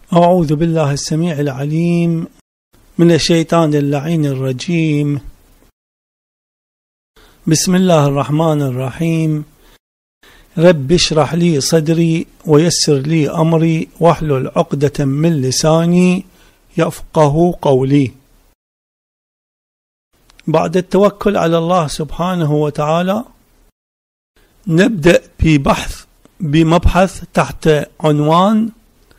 أعوذ بالله السميع العليم من الشيطان اللعين الرجيم. بسم الله الرحمن الرحيم. رب اشرح لي صدري ويسر لي أمري واحلل عقدة من لساني يفقه قولي. بعد التوكل على الله سبحانه وتعالى نبدأ بمبحث تحت عنوان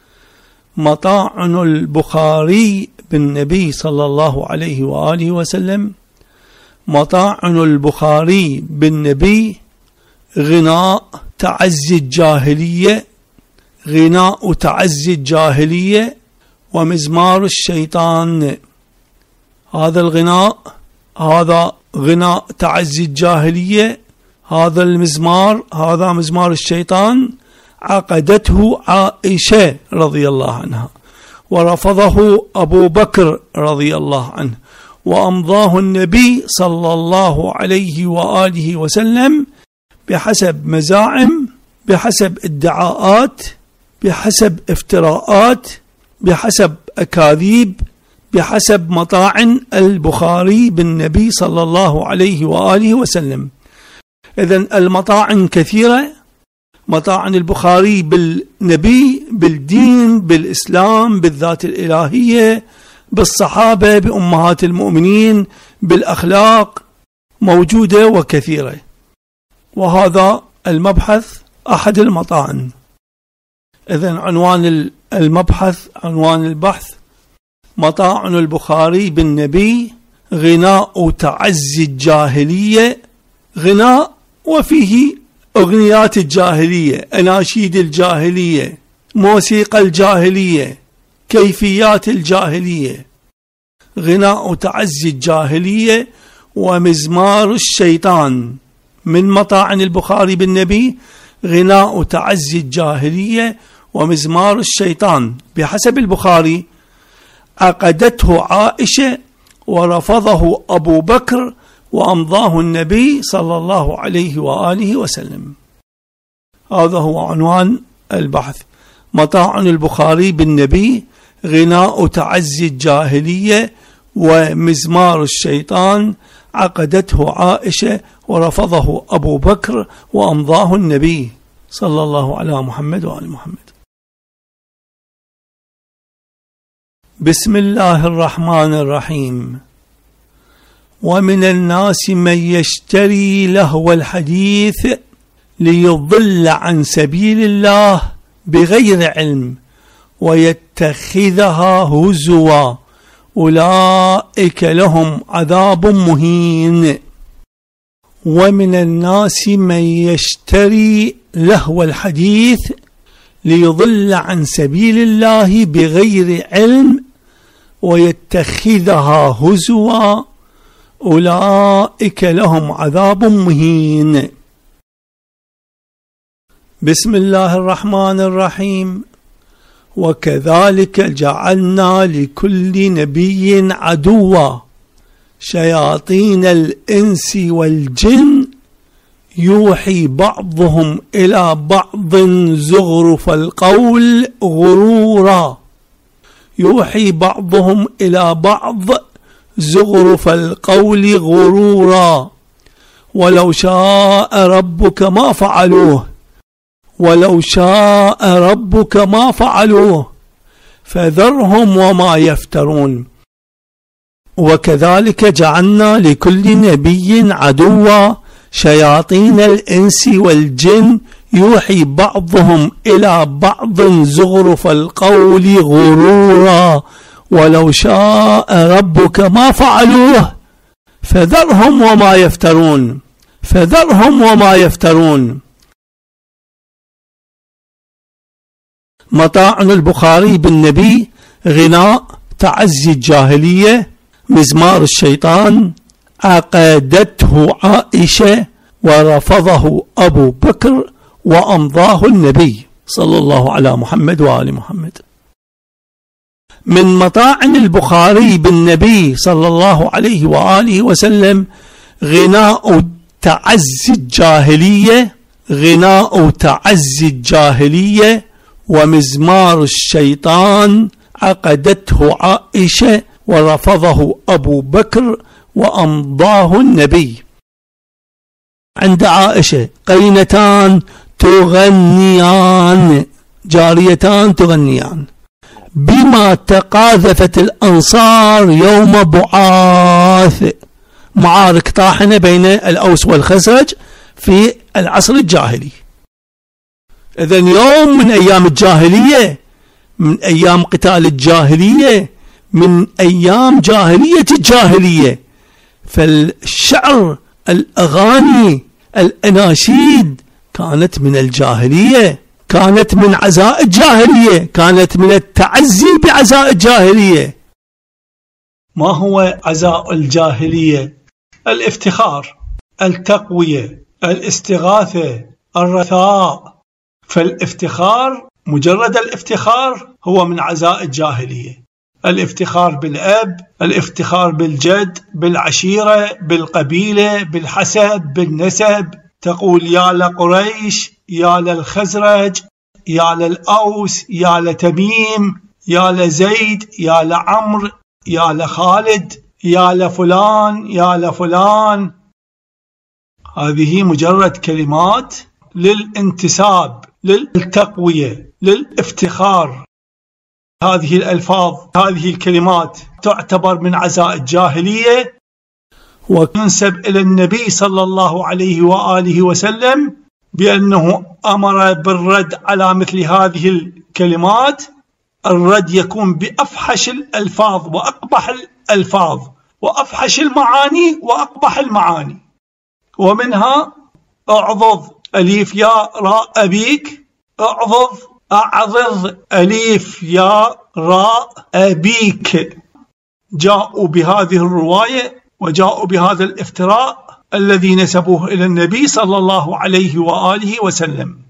مطاعن البخاري بالنبي صلى الله عليه وآله وسلم. مطاعن البخاري بالنبي غناء تعزي الجاهلية، غناء تعزي الجاهلية ومزمار الشيطان. هذا الغناء هذا غناء تعزي الجاهلية، هذا المزمار هذا مزمار الشيطان عقدته عائشة رضي الله عنها، ورفضه أبو بكر رضي الله عنه، وأمضاه النبي صلى الله عليه وآله وسلم بحسب مزاعم، بحسب ادعاءات، بحسب افتراءات، بحسب أكاذيب، بحسب مطاعن البخاري بالنبي صلى الله عليه وآله وسلم. إذن المطاعن كثيرة، مطاعن البخاري بالنبي، بالدين، بالإسلام، بالذات الإلهية، بالصحابة، بأمهات المؤمنين، بالأخلاق، موجودة وكثيرة. وهذا المبحث أحد المطاعن. إذن عنوان المبحث، عنوان البحث مطاعن البخاري بالنبي غناء تعزي الجاهلية. غناء وفيه أغنيات الجاهلية، أناشيد الجاهلية، موسيقى الجاهلية، كيفيات الجاهلية. غناء تعزي الجاهلية ومزمار الشيطان. من مطاعن البخاري بالنبي غناء تعزي الجاهلية ومزمار الشيطان. بحسب البخاري عقدته عائشة ورفضه أبو بكر وأمضاه النبي صلى الله عليه وآله وسلم. هذا هو عنوان البحث. مطاعن البخاري بالنبي غناء تعزي الجاهلية ومزمار الشيطان عقدته عائشة ورفضه أبو بكر وأمضاه النبي صلى الله على محمد وآل محمد. بسم الله الرحمن الرحيم. ومن الناس من يشتري لهو الحديث ليضل عن سبيل الله بغير علم ويتخذها هزوا أولئك لهم عذاب مهين. ومن الناس من يشتري لهو الحديث ليضل عن سبيل الله بغير علم ويتخذها هزوا أولئك لهم عذاب مهين. بسم الله الرحمن الرحيم. وكذلك جعلنا لكل نبي عدوا شياطين الإنس والجن يوحي بعضهم إلى بعض زخرف القول غرورا. يوحي بعضهم إلى بعض زخرف القول غرورا ولو شاء ربك ما فعلوه، ولو شاء ربك ما فعلوه فذرهم وما يفترون. وكذلك جعلنا لكل نبي عدوا شياطين الإنس والجن يوحي بعضهم إلى بعض زخرف القول غرورا ولو شاء ربك ما فعلوه فذرهم وما يفترون. فذرهم وما يفترون. مطاعن البخاري بالنبي غناء تعزي الجاهلية، مزمار الشيطان عقدته عائشة ورفضه أبو بكر وأمضاه النبي صلى الله على محمد وآل محمد. من مطاعن البخاري بالنبي صلى الله عليه وآله وسلم غناء تعزي الجاهلية، غناء تعزي الجاهلية ومزمار الشيطان عقدته عائشة ورفضه أبو بكر وأمضاه النبي. عند عائشة قينتان تغنيان، جاريتان تغنيان، بما تقاذفت الأنصار يوم بعاث، معارك طاحنة بين الأوس والخزرج في العصر الجاهلي. إذن يوم من أيام الجاهلية، من أيام قتال الجاهلية، من أيام جاهلية الجاهلية. فالشعر، الأغاني، الأناشيد كانت من الجاهلية، كانت من عزاء الجاهلية، كانت من التعزي بعزاء الجاهلية. ما هو عزاء الجاهلية؟ الافتخار، التقوية، الاستغاثة، الرثاء. فالافتخار، مجرد الافتخار هو من عزاء الجاهلية. الافتخار بالأب، الافتخار بالجد، بالعشيرة، بالقبيلة، بالحسب، بالنسب. تقول يا لقريش، يا للخزرج، يا للأوس، يا لتميم، يا لزيد، يا لعمر، يا لخالد، يا لفلان، يا لفلان. هذه مجرد كلمات للانتساب، للتقوية، للافتخار. هذه الألفاظ، هذه الكلمات تعتبر من عزاء الجاهلية، وتنسب إلى النبي صلى الله عليه وآله وسلم بأنه أمر بالرد على مثل هذه الكلمات. الرد يكون بأفحش الألفاظ وأقبح الألفاظ وأفحش المعاني وأقبح المعاني. ومنها اعضض أليف يا راء أبيك، اعضض، أعضض أليف يا راء أبيك. جاءوا بهذه الرواية وجاءوا بهذا الافتراء الذي نسبوه إلى النبي صلى الله عليه وآله وسلم.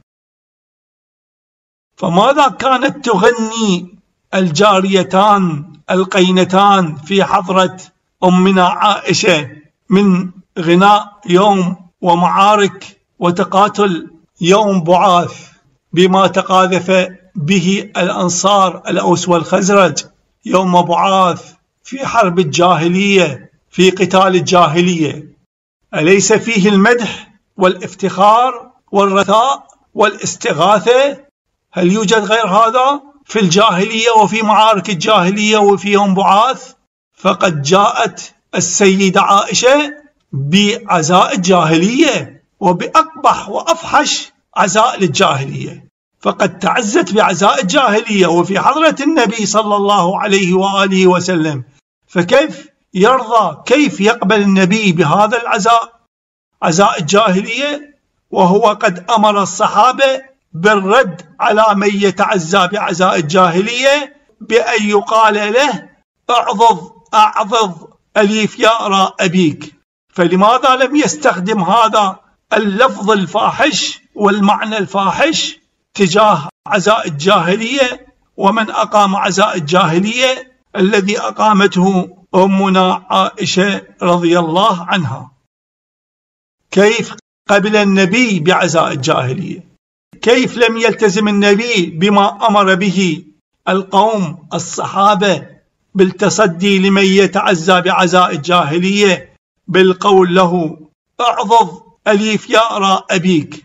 فماذا كانت تغني الجاريتان القينتان في حضرة أمنا عائشة من غناء يوم ومعارك وتقاتل يوم بعاث بما تقاذف به الأنصار الأوس والخزرج يوم بعاث في حرب الجاهلية، في قتال الجاهلية؟ أليس فيه المدح والافتخار والرثاء والاستغاثة؟ هل يوجد غير هذا في الجاهلية وفي معارك الجاهلية وفي يوم بعاث؟ فقد جاءت السيدة عائشة بعزاء الجاهلية وبأقبح وأفحش عزاء للجاهلية، فقد تعزت بعزاء الجاهلية وفي حضرة النبي صلى الله عليه وآله وسلم. فكيف يرضى، كيف يقبل النبي بهذا العزاء، عزاء الجاهلية، وهو قد أمر الصحابة بالرد على من يتعزى بعزاء الجاهلية بأن يقال له اعضض، أعضض أليف يا راء أبيك؟ فلماذا لم يستخدم هذا اللفظ الفاحش والمعنى الفاحش تجاه عزاء الجاهلية ومن أقام عزاء الجاهلية الذي أقامته أمنا عائشة رضي الله عنها؟ كيف قبل النبي بعزاء الجاهلية؟ كيف لم يلتزم النبي بما أمر به القوم الصحابة بالتصدي لمن يتعزى بعزاء الجاهلية بالقول له اعضض أليف يا راء أبيك؟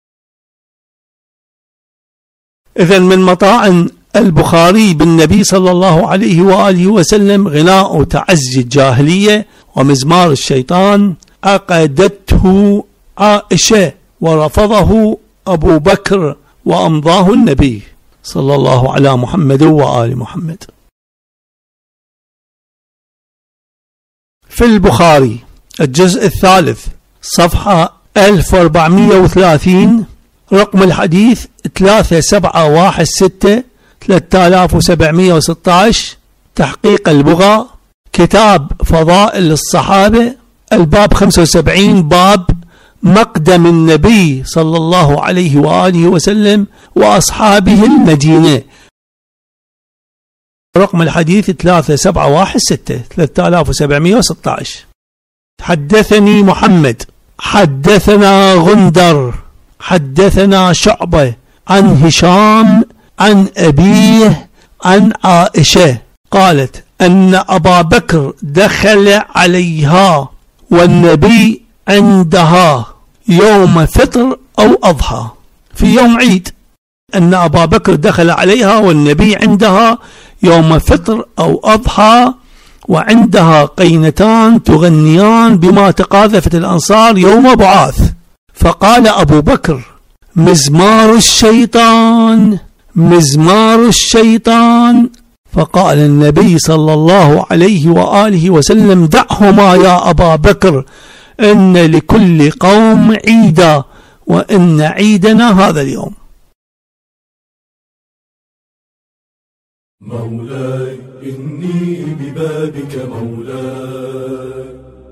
إذن من مطاعن البخاري بالنبي صلى الله عليه وآله وسلم غناء تعزي الجاهلية ومزمار الشيطان عقدته عائشة ورفضه أبو بكر وأمضاه النبي صلى الله على محمد وآل محمد. في البخاري الجزء الثالث صفحة 1430 رقم الحديث 3716 3716 تحقيق البغاء كتاب فضائل الصحابة الباب 75 باب مقدم النبي صلى الله عليه وآله وسلم وأصحابه المدينة رقم الحديث 3716 3716. حدثني محمد حدثنا غندر حدثنا شعبة عن هشام عن أبيه عن عائشة قالت أن أبا بكر دخل عليها والنبي عندها يوم فطر أو أضحى، في يوم عيد، أن أبا بكر دخل عليها والنبي عندها يوم فطر أو أضحى، وعندها قينتان تغنيان بما تقاذفت الأنصار يوم بعاث. فقال أبو بكر: مزمار الشيطان، مزمار الشيطان. فقال النبي صلى الله عليه وآله وسلم: دعهما يا أبا بكر، إن لكل قوم عيدا، وإن عيدنا هذا اليوم. مولاي إني ببابك مولاي،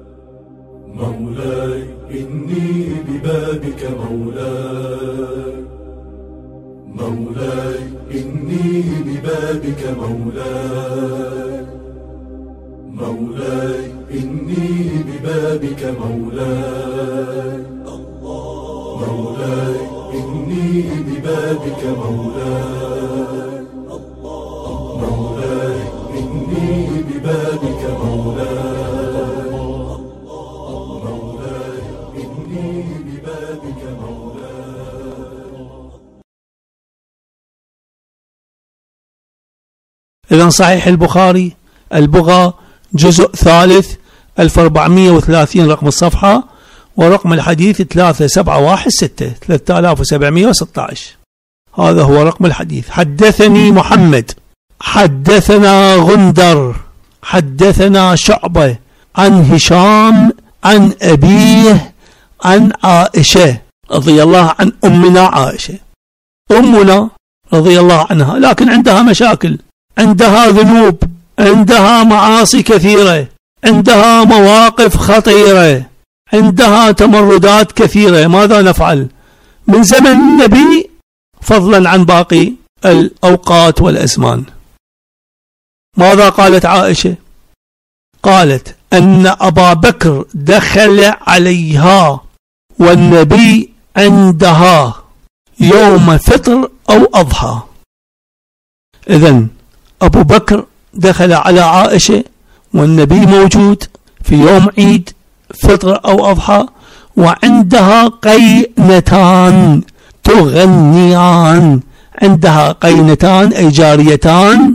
مولاي إني ببابك مولاي، مولاي إني ببابك مولاي، مولاي إني ببابك مولاي، مولاي إني ببابك مولاي، مولاي إني ببابك مولاي، مولاي إني ببابك مولاي. إذن صحيح البخاري البغى جزء ثالث 1430 رقم الصفحة، ورقم الحديث 3716 3716. هذا هو رقم الحديث. حدثني محمد حدثنا غندر حدثنا شعبة عن هشام عن أبيه عن عائشة رضي الله عن أمنا عائشة. أمنا رضي الله عنها لكن عندها مشاكل، عندها ذنوب، عندها معاصي كثيرة، عندها مواقف خطيرة، عندها تمردات كثيرة. ماذا نفعل من زمن النبي فضلا عن باقي الأوقات والأزمان؟ ماذا قالت عائشة؟ قالت أن أبا بكر دخل عليها والنبي عندها يوم فطر أو أضحى. إذن أبو بكر دخل على عائشة والنبي موجود في يوم عيد فطر أو أضحى، وعندها قينتان تغنيان. عندها قينتان أي جاريتان،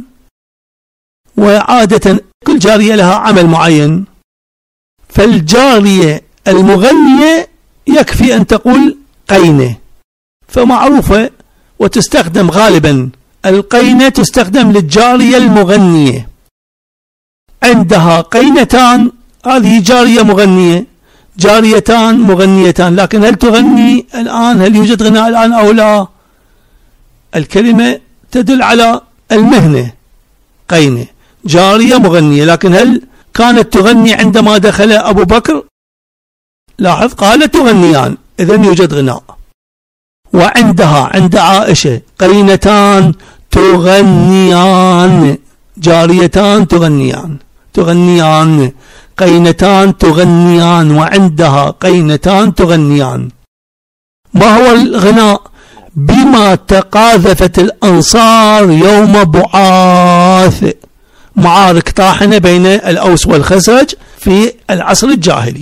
وعادة كل جارية لها عمل معين، فالجارية المغنية يكفي أن تقول قينة، فمعروفة وتستخدم غالبا. القينة تستخدم للجارية المغنية. عندها قينتان، هذه جارية مغنية، جاريتان مغنيتان. لكن هل تغني الآن؟ هل يوجد غناء الآن أو لا؟ الكلمة تدل على المهنة. قينة جارية مغنية، لكن هل كانت تغني عندما دخل أبو بكر؟ لاحظ قالت تغنيان، إذن يوجد غناء. وعندها عند عائشة قينتان تغنيان، جاريتان تغنيان قينتان تغنيان، وعندها قينتان تغنيان. ما هو الغناء؟ بما تقاذفت الأنصار يوم بعاث، معارك طاحنة بين الأوس والخزرج في العصر الجاهلي،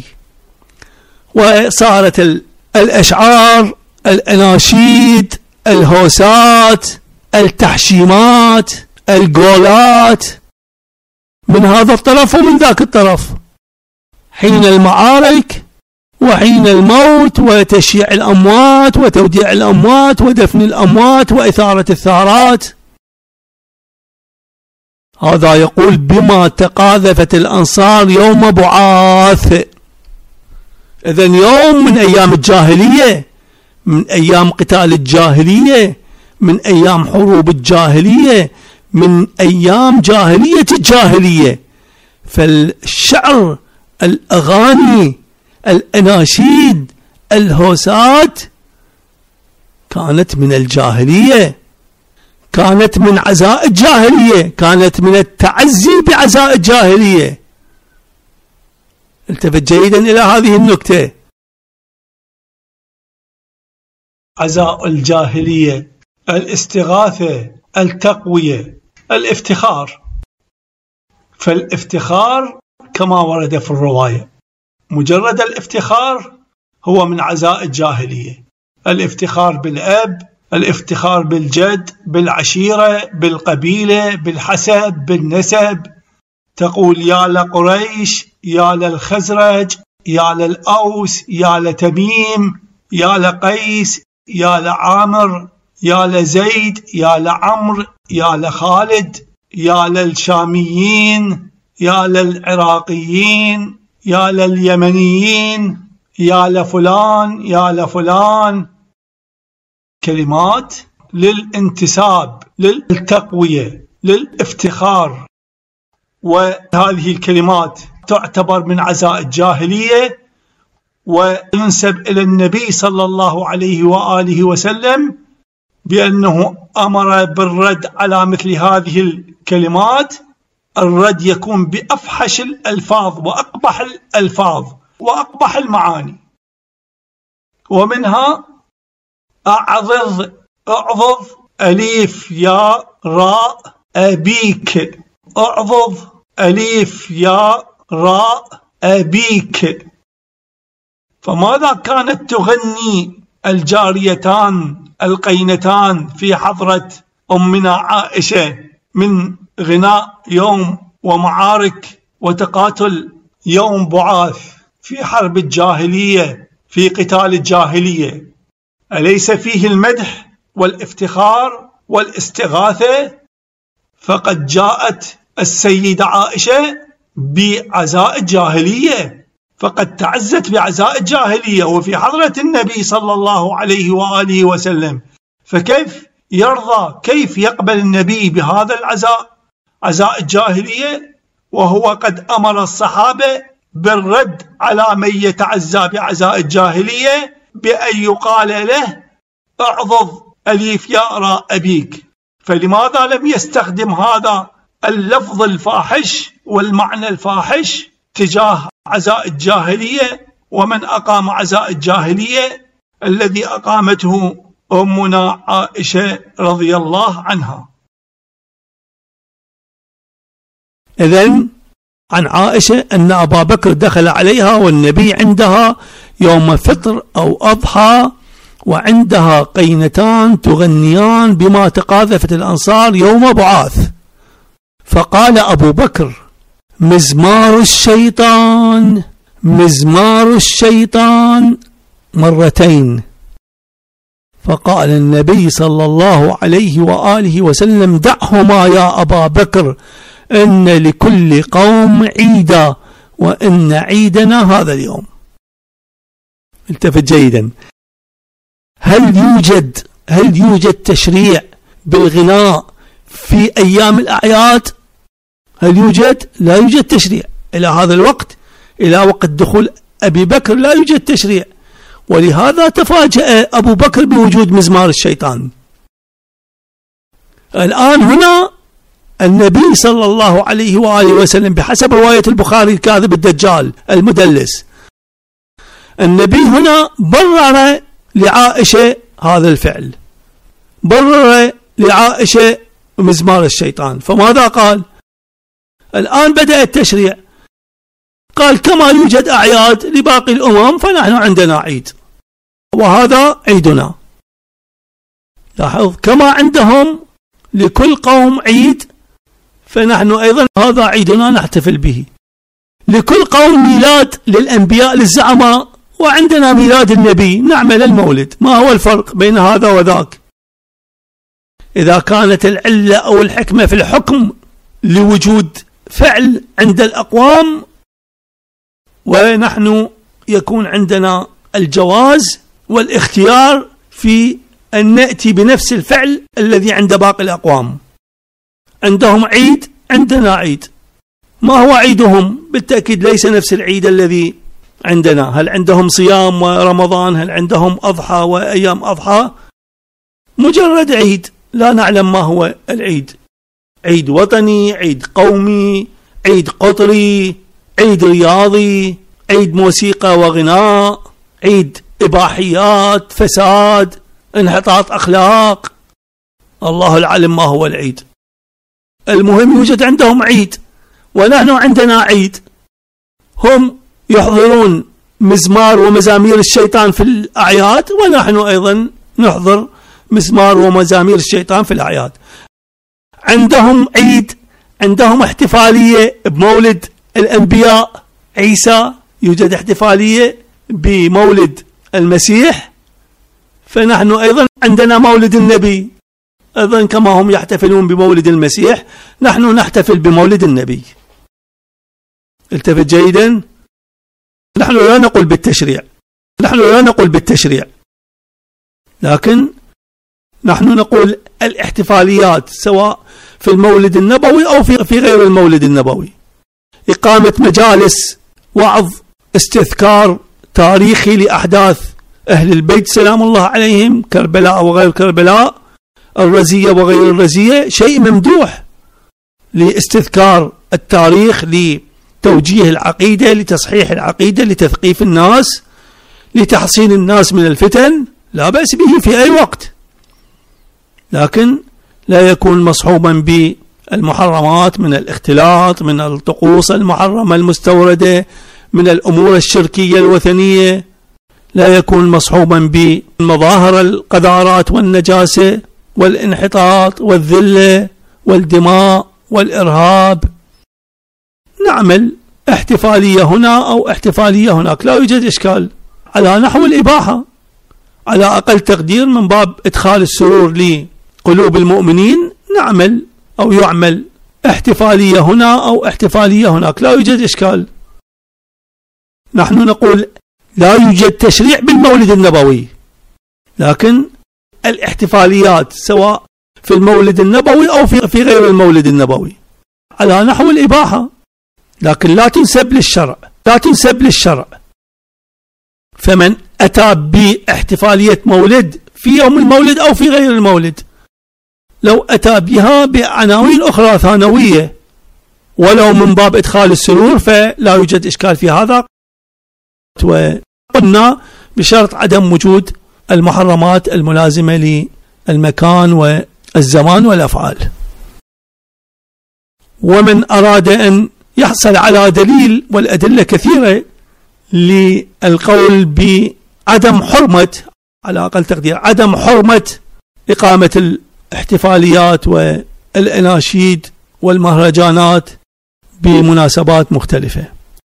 وصارت الأشعار، الأناشيد، الهوسات، التحشيمات، الجولات من هذا الطرف ومن ذاك الطرف، حين المعارك وحين الموت وتشييع الأموات وتوديع الأموات ودفن الأموات وإثارة الثارات. هذا يقول بما تقاذفت الأنصار يوم بعاث. إذن يوم من أيام الجاهلية، من أيام قتال الجاهلية، من أيام حروب الجاهلية، من أيام جاهلية الجاهلية. فالشعر، الأغاني، الأناشيد، الهوسات كانت من الجاهلية، كانت من عزاء الجاهلية، كانت من التعزي بعزاء الجاهلية. التفت جيدا إلى هذه النكتة. عزاء الجاهلية الاستغاثة، التقوية، الافتخار. فالافتخار كما ورد في الرواية، مجرد الافتخار هو من عزاء الجاهلية. الافتخار بالأب، الافتخار بالجد، بالعشيرة، بالقبيلة، بالحسب، بالنسب. تقول يا لقريش، يا للخزرج، يا للأوس، يا لتميم، يا لقيس، يا لعامر، يا لزيد، يا لعمر، يا لخالد، يا للشاميين، يا للعراقيين، يا لليمنيين، يا لفلان، يا لفلان. كلمات للانتساب، للتقوية، للافتخار. وهذه الكلمات تعتبر من عزاء الجاهلية، وينسب إلى النبي صلى الله عليه وآله وسلم بأنه أمر بالرد على مثل هذه الكلمات. الرد يكون بأفحش الألفاظ وأقبح الألفاظ وأقبح المعاني. ومنها أعضض، أعضض، أليف يا راء أبيك، أعضض، أليف يا راء أبيك. فماذا كانت تغني الجاريتان القينتان في حضرة أمنا عائشة من غناء يوم ومعارك وتقاتل يوم بعاث في حرب الجاهلية، في قتال الجاهلية؟ أليس فيه المدح والافتخار والاستغاثة؟ فقد جاءت السيدة عائشة بعزاء الجاهلية، فقد تعزت بعزاء الجاهلية وفي حضرة النبي صلى الله عليه وآله وسلم. فكيف يرضى، كيف يقبل النبي بهذا العزاء، عزاء الجاهلية، وهو قد أمر الصحابة بالرد على من يتعزى بعزاء الجاهلية بأن يقال له اعضض أليف يا راء أبيك؟ فلماذا لم يستخدم هذا اللفظ الفاحش والمعنى الفاحش تجاه عزاء الجاهلية ومن أقام عزاء الجاهلية الذي أقامته أمنا عائشة رضي الله عنها؟ إذن عن عائشة أن أبا بكر دخل عليها والنبي عندها يوم فطر أو أضحى، وعندها قينتان تغنيان بما تقاذفت الأنصار يوم بعاث. فقال أبو بكر مزمار الشيطان، مزمار الشيطان مرتين. فقال النبي صلى الله عليه وآله وسلم دعهما يا أبا بكر، إن لكل قوم عيدا وإن عيدنا هذا اليوم. التفت جيدا. هل يوجد تشريع بالغناء في أيام الأعياد؟ هل يوجد؟ لا يوجد تشريع إلى هذا الوقت، إلى وقت دخول أبي بكر لا يوجد تشريع، ولهذا تفاجأ أبو بكر بوجود مزمار الشيطان. الآن هنا النبي صلى الله عليه وآله وسلم بحسب رواية البخاري الكاذب الدجال المدلس، النبي هنا برر لعائشة هذا الفعل، برر لعائشة مزمار الشيطان. فماذا قال؟ الآن بدأ التشريع، قال كما يوجد أعياد لباقي الأمم فنحن عندنا عيد وهذا عيدنا. لاحظ، كما عندهم لكل قوم عيد فنحن أيضا هذا عيدنا نحتفل به. لكل قوم ميلاد للأنبياء للزعماء، وعندنا ميلاد النبي نعمل المولد. ما هو الفرق بين هذا وذاك؟ إذا كانت العلة أو الحكمة في الحكم لوجود فعل عند الأقوام، ونحن يكون عندنا الجواز والاختيار في أن نأتي بنفس الفعل الذي عند باقي الأقوام. عندهم عيد، عندنا عيد. ما هو عيدهم؟ بالتأكيد ليس نفس العيد الذي عندنا. هل عندهم صيام ورمضان؟ هل عندهم أضحى وأيام أضحى؟ مجرد عيد، لا نعلم ما هو العيد. عيد وطني، عيد قومي، عيد قطري، عيد رياضي، عيد موسيقى وغناء، عيد إباحيات، فساد، انحطاط أخلاق. الله العالم ما هو العيد. المهم يوجد عندهم عيد ونحن عندنا عيد. هم يحضرون مزمار ومزامير الشيطان في الأعياد، ونحن أيضا نحضر مزمار ومزامير الشيطان في الأعياد. عندهم عيد، عندهم احتفالية بمولد الأنبياء عيسى، يوجد احتفالية بمولد المسيح، فنحن أيضا عندنا مولد النبي. أيضا كما هم يحتفلون بمولد المسيح نحن نحتفل بمولد النبي. التفت جيدا، نحن لا نقول بالتشريع، لكن نحن نقول الاحتفاليات سواء في المولد النبوي أو في غير المولد النبوي. إقامة مجالس وعظ، استذكار تاريخي لأحداث أهل البيت سلام الله عليهم، كربلاء وغير كربلاء، الرزية وغير الرزية، شيء ممدوح لاستذكار التاريخ، لتوجيه العقيدة، لتصحيح العقيدة، لتثقيف الناس، لتحصين الناس من الفتن، لا بأس به في أي وقت، لكن لا يكون مصحوبا بالمحرمات من الاختلاط، من الطقوس المحرمة المستوردة، من الأمور الشركية الوثنية، لا يكون مصحوبا بمظاهر القذارات والنجاسة والانحطاط والذلة والدماء والإرهاب. نعمل احتفالية هنا أو احتفالية هناك، لا يوجد إشكال، على نحو الإباحة، على أقل تقدير من باب إدخال السرور لقلوب المؤمنين. نعمل أو يعمل احتفالية هنا أو احتفالية هناك، لا يوجد إشكال. نحن نقول لا يوجد تشريع بالمولد النبوي، لكن الاحتفاليات سواء في المولد النبوي أو في غير المولد النبوي على نحو الإباحة، لكن لا تنسب للشرع. فمن أتى باحتفالية مولد في يوم المولد أو في غير المولد، لو أتى بها بعناوين أخرى ثانوية ولو من باب إدخال السرور فلا يوجد إشكال في هذا. وقلنا بشرط عدم وجود المحرمات الملازمة للمكان والزمان والأفعال. ومن أراد أن يحصل على دليل، والأدلة كثيرة للقول بعدم حرمة، على أقل تقدير عدم حرمة إقامة الاحتفاليات والأناشيد والمهرجانات بمناسبات مختلفة،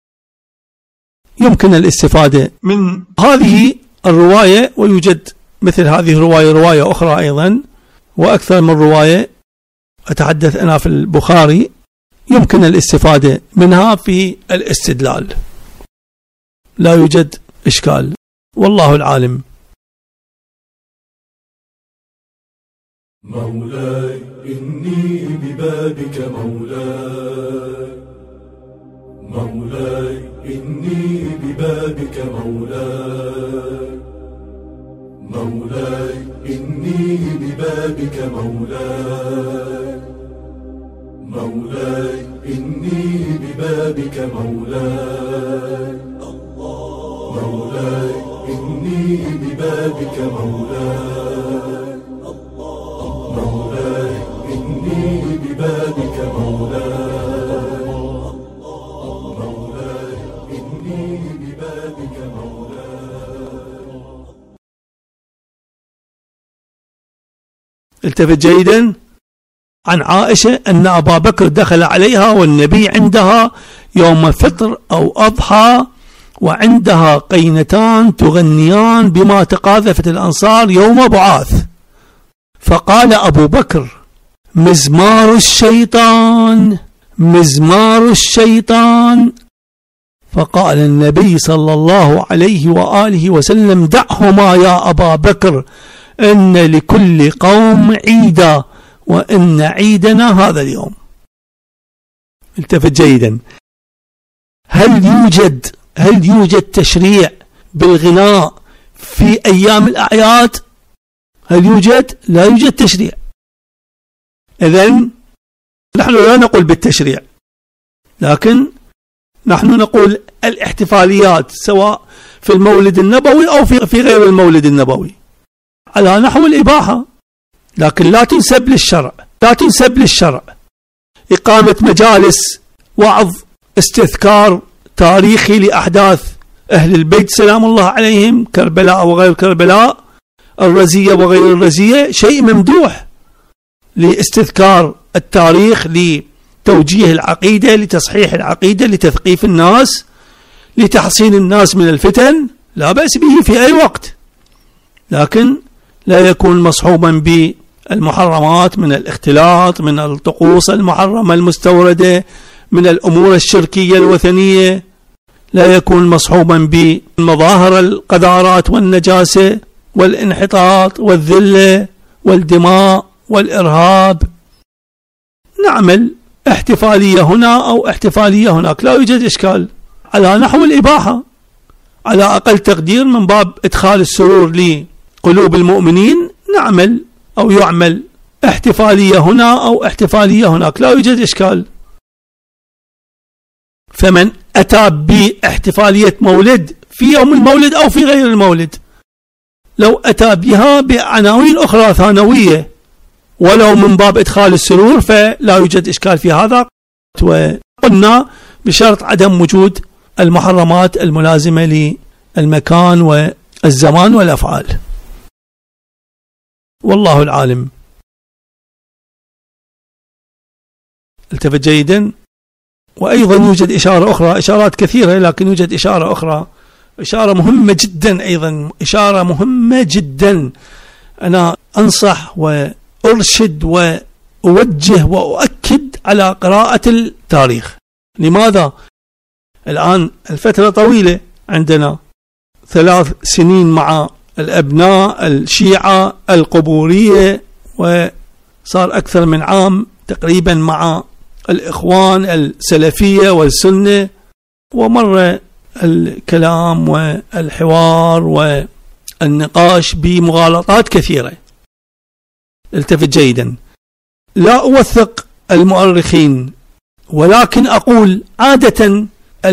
يمكن الاستفادة من هذه الرواية. ويوجد مثل هذه الرواية رواية أخرى أيضا وأكثر من رواية، أتحدث أنا في البخاري، يمكن الاستفادة منها في الاستدلال، لا يوجد إشكال، والله العالم. مولاي إني ببابك مولاي، مولاي إني ببابك مولاي، مولاي إني ببابك مولاي، مولاي إني ببابك مولاي، مولاي إني ببابك مولاي، مولاي إني ببابك مولاي، مولاي إني ببابك مولاي. التفت جيدا. عن عائشة أن أبا بكر دخل عليها والنبي عندها يوم فطر أو أضحى، وعندها قينتان تغنيان بما تقاذفت الأنصار يوم بعاث، فقال أبو بكر: مزمار الشيطان، مزمار الشيطان. فقال النبي صلى الله عليه وآله وسلم: دعهما يا أبا بكر، إن لكل قوم عيدا، وإن عيدنا هذا اليوم. التفت جيدا. هل يوجد تشريع بالغناء في أيام الأعياد؟ هل يوجد؟ لا يوجد تشريع. إذن نحن لا نقول بالتشريع، لكن نحن نقول الاحتفاليات سواء في المولد النبوي أو في غير المولد النبوي على نحو الإباحة، لكن لا تنسب للشرع، لا تنسب للشرع. إقامة مجالس وعظ استذكار تاريخي لأحداث أهل البيت سلام الله عليهم، كربلاء وغير كربلاء، الرزية وغير الرزية، شيء ممدوح لاستذكار التاريخ، لتوجيه العقيدة، لتصحيح العقيدة، لتثقيف الناس، لتحصين الناس من الفتن، لا بأس به في أي وقت، لكن لا يكون مصحوبا بالمحرمات من الاختلاط، من الطقوس المحرمة المستوردة، من الأمور الشركية الوثنية، لا يكون مصحوبا بمظاهر القذارات والنجاسة والانحطاط والذلة والدماء والإرهاب. نعمل احتفالية هنا أو احتفالية هناك، لا يوجد إشكال، على نحو الإباحة، على أقل تقدير من باب إدخال السرور لقلوب المؤمنين، نعمل أو يعمل احتفالية هنا أو احتفالية هناك، لا يوجد إشكال. فمن أتى باحتفالية مولد في يوم المولد أو في غير المولد، لو أتى بها بعناوين أخرى ثانوية ولو من باب إدخال السرور فلا يوجد إشكال في هذا، وقلنا بشرط عدم وجود المحرمات الملازمة للمكان والزمان والأفعال. والله العالم. التفت جيدا. وأيضا يوجد إشارة أخرى، إشارات كثيرة لكن يوجد إشارة أخرى، إشارة مهمة جدا، أيضا إشارة مهمة جدا. أنا أنصح وأرشد وأوجه وأؤكد على قراءة التاريخ. لماذا؟ الآن الفترة طويلة، عندنا 3 سنين مع الأبناء الشيعة القبورية، وصار أكثر من عام تقريبا مع الإخوان السلفية والسنة، ومر الكلام والحوار والنقاش بمغالطات كثيرة. التفت جيدا. لا أوثق المؤرخين، ولكن أقول عادة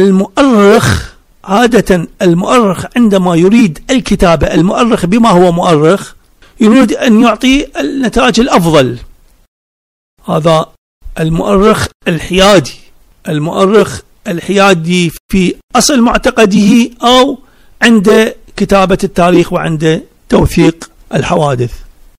المؤرخ عندما يريد الكتابة، المؤرخ بما هو مؤرخ يريد أن يعطي النتائج الأفضل. هذا المؤرخ الحيادي، المؤرخ الحيادي في أصل معتقده أو عند كتابة التاريخ وعند توثيق الحوادث.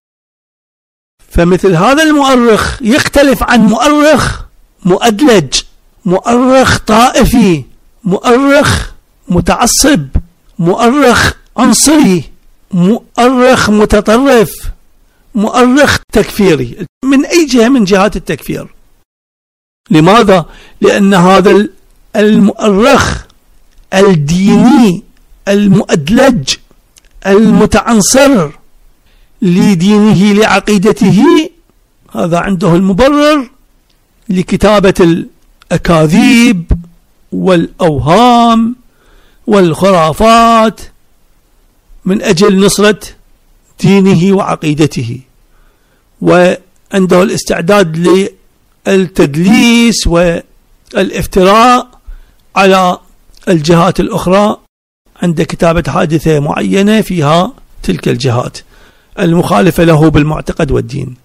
فمثل هذا المؤرخ يختلف عن مؤرخ مؤدلج، مؤرخ طائفي، مؤرخ متعصب، مؤرخ عنصري، مؤرخ متطرف، مؤرخ تكفيري من أي جهة من جهات التكفير. لماذا؟ لأن هذا المؤرخ الديني المؤدلج المتعنصر لدينه لعقيدته، هذا عنده المبرر لكتابة الأكاذيب والأوهام والخرافات من أجل نصرة دينه وعقيدته، وعنده الاستعداد للتدليس والافتراء على الجهات الأخرى عند كتابة حادثة معينة فيها تلك الجهات المخالفة له بالمعتقد والدين.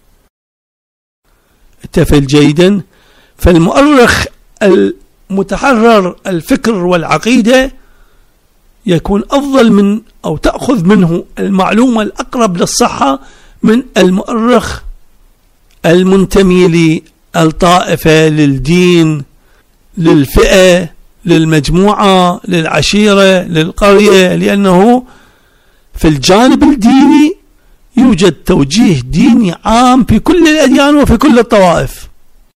اتفق جيدا. فالمؤرخ المتحرر الفكر والعقيدة يكون أفضل من أو تأخذ منه المعلومة الأقرب للصحة من المؤرخ المنتمي للطائفة، للدين، للفئة، للمجموعة، للعشيرة، للقرية، لأنه في الجانب الديني يوجد توجيه ديني عام في كل الأديان وفي كل الطوائف.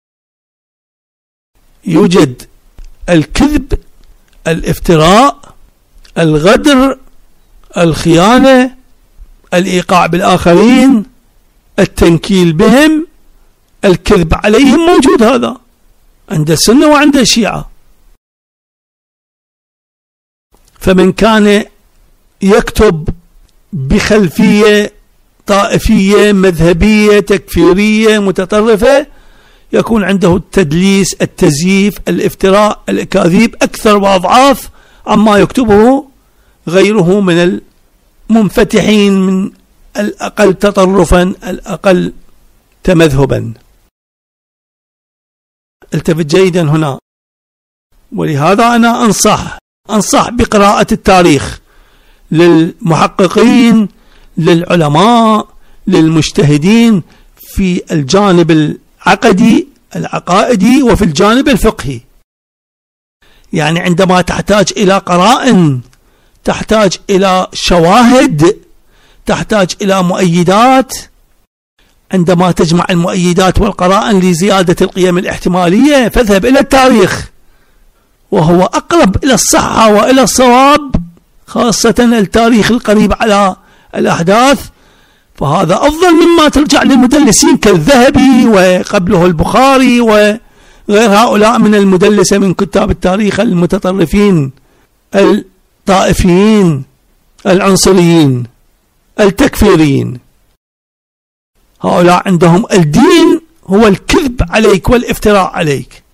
يوجد الكذب، الافتراء، الغدر، الخيانة، الإيقاع بالآخرين، التنكيل بهم، الكذب عليهم، موجود هذا عند السنة وعند الشيعة. فمن كان يكتب بخلفية طائفية مذهبية تكفيرية متطرفة يكون عنده التدليس، التزييف، الافتراء، الأكاذيب أكثر وأضعاف عما يكتبه غيره من المنفتحين من الأقل تطرفا، الأقل تمذهبا. التفت جيدا هنا. ولهذا أنا أنصح بقراءة التاريخ للمحققين، للعلماء، للمجتهدين في الجانب العقائدي وفي الجانب الفقهي. يعني عندما تحتاج إلى قرائن، تحتاج إلى شواهد، تحتاج إلى مؤيدات، عندما تجمع المؤيدات والقرائن لزيادة القيم الاحتمالية فاذهب إلى التاريخ، وهو أقرب إلى الصحة وإلى الصواب، خاصة التاريخ القريب على الأحداث، فهذا أفضل مما ترجع للمدلسين كالذهبي وقبله البخاري وغير هؤلاء من المدلسة من كتاب التاريخ المتطرفين الطائفيين العنصريين التكفيريين. هؤلاء عندهم الدين هو الكذب عليك والافتراء عليك.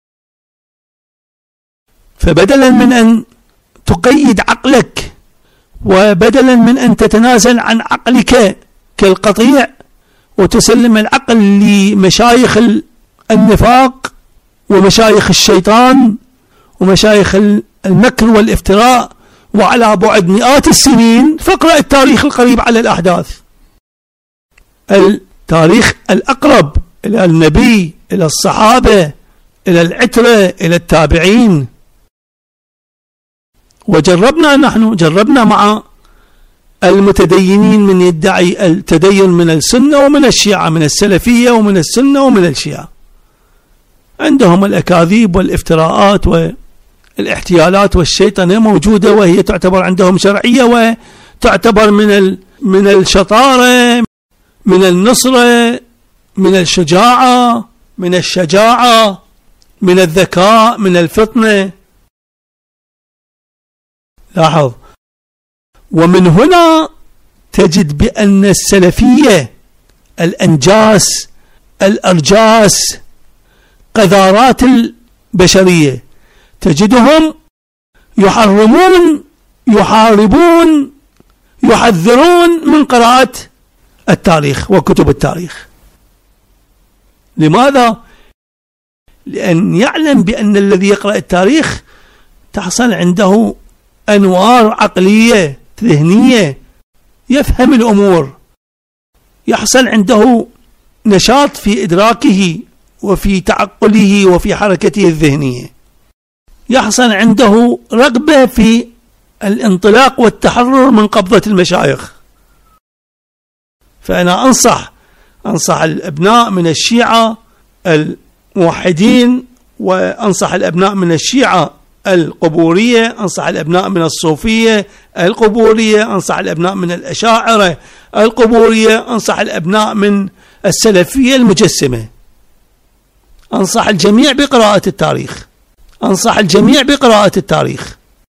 فبدلا من أن تقيد عقلك، وبدلا من أن تتنازل عن عقلك كالقطيع وتسلم العقل لمشايخ النفاق ومشايخ الشيطان ومشايخ المكر والافتراء وعلى بعد مئات السنين، فاقرأ التاريخ القريب على الأحداث، التاريخ الأقرب إلى النبي، إلى الصحابة، إلى العترة، إلى التابعين. جربنا مع المتدينين من يدعي التدين من السنة ومن الشيعة، من السلفية ومن السنة ومن الشيعة. عندهم الأكاذيب والافتراءات والاحتيالات والشيطنة موجودة، وهي تعتبر عندهم شرعية وتعتبر من الشطارة، من النصرة، من الشجاعة، من الشجاعة، من الذكاء، من الفطنة. لاحظ. ومن هنا تجد بأن السلفية الأنجاس، الأرجاس، قذارات البشرية، تجدهم يحرمون، يحاربون، يحذرون من قراءة التاريخ وكتب التاريخ. لماذا؟ لأن يعلم بأن الذي يقرأ التاريخ تحصل عنده أنوار عقلية ذهنية، يفهم الأمور، يحصل عنده نشاط في إدراكه وفي تعقله وفي حركته الذهنية، يحصل عنده رغبة في الانطلاق والتحرر من قبضة المشايخ. فأنا أنصح الأبناء من الشيعة الموحدين، وأنصح الأبناء من الشيعة القبورية، أنصح الأبناء من الصوفية القبورية، أنصح الأبناء من الأشاعرة القبورية، أنصح الأبناء من السلفية المجسمة. أنصح الجميع بقراءة التاريخ، أنصح الجميع بقراءة التاريخ.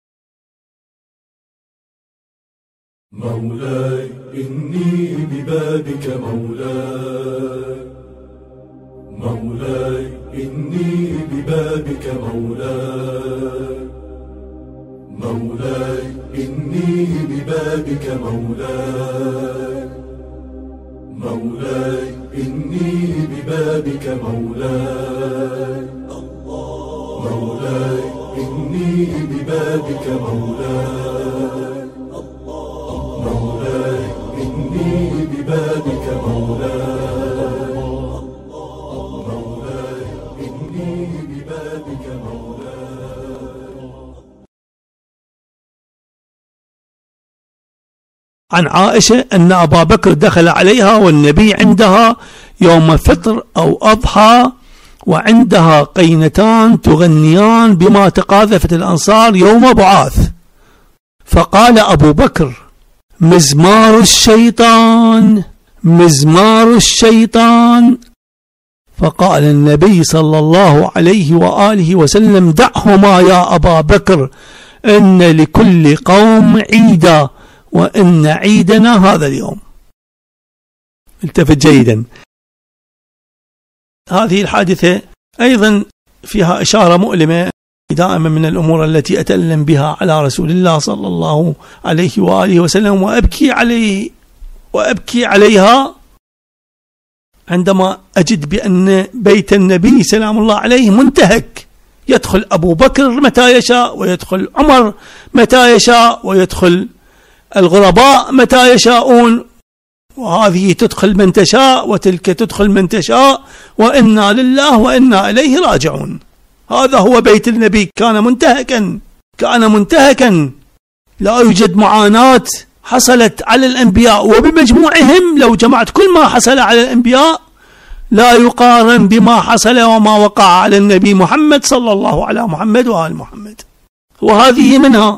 مولاي إني ببابك مولاي، مولاي إني ببابك مولاي، مولاي إني ببابك مولاي، مولاي إني ببابك مولاي، مولاي إني ببابك مولاي، مولاي إني ببابك مولاي، مولاي إني ببابك مولاي. عن عائشة أن أبا بكر دخل عليها والنبي عندها يوم فطر أو أضحى، وعندها قينتان تغنيان بما تقاذفت الأنصار يوم بعاث. فقال أبو بكر: مزمار الشيطان، مزمار الشيطان. فقال النبي صلى الله عليه وآله وسلم: دعهما يا أبا بكر، إن لكل قوم عيدا، وإن عيدنا هذا اليوم. التفت جيدا. هذه الحادثة أيضا فيها إشارة مؤلمة دائما من الأمور التي أتألم بها على رسول الله صلى الله عليه وآله وسلم وأبكي عليه وأبكي عليها عندما أجد بأن بيت النبي سلام الله عليه منتهك، يدخل أبو بكر متى يشاء، ويدخل عمر متى يشاء، ويدخل الغرباء متى يشاءون، وهذه تدخل من تشاء وتلك تدخل من تشاء، وإنا لله وإنا إليه راجعون. هذا هو بيت النبي، كان منتهكا، لا يوجد معاناة حصلت على الأنبياء، وبمجموعهم لو جمعت كل ما حصل على الأنبياء لا يقارن بما حصل وما وقع على النبي محمد صلى الله على محمد وآل محمد. وهذه منها.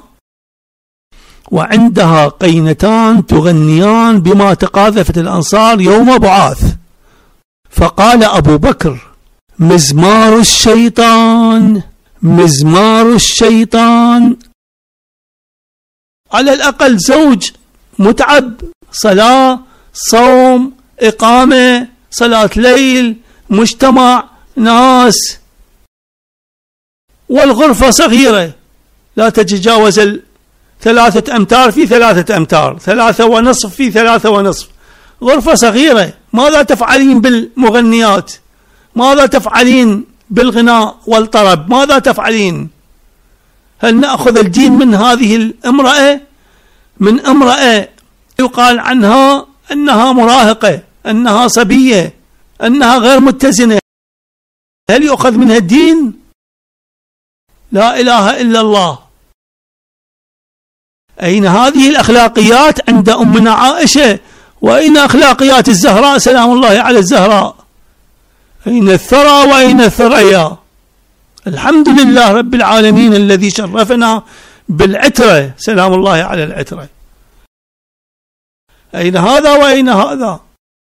وعندها قينتان تغنيان بما تقاذفت الأنصار يوم بعاث. فقال أبو بكر: مزمار الشيطان، مزمار الشيطان. على الأقل زوج متعب، صلاة، صوم، إقامة، صلاة ليل، مجتمع، ناس، والغرفة صغيرة لا تتجاوز 3 أمتار في 3 أمتار، 3.5 في 3.5، غرفة صغيرة. ماذا تفعلين بالمغنيات؟ ماذا تفعلين بالغناء والطرب؟ ماذا تفعلين؟ هل نأخذ الدين من هذه الامرأة، من امرأة يقال عنها أنها مراهقة، أنها صبية، أنها غير متزنة، هل يؤخذ منها الدين؟ لا إله إلا الله. أين هذه الأخلاقيات عند أمنا عائشة؟ وأين أخلاقيات الزهراء سلام الله على الزهراء؟ أين الثرى وأين الثريا؟ الحمد لله رب العالمين الذي شرفنا بالعترة سلام الله على العترة. أين هذا وأين هذا؟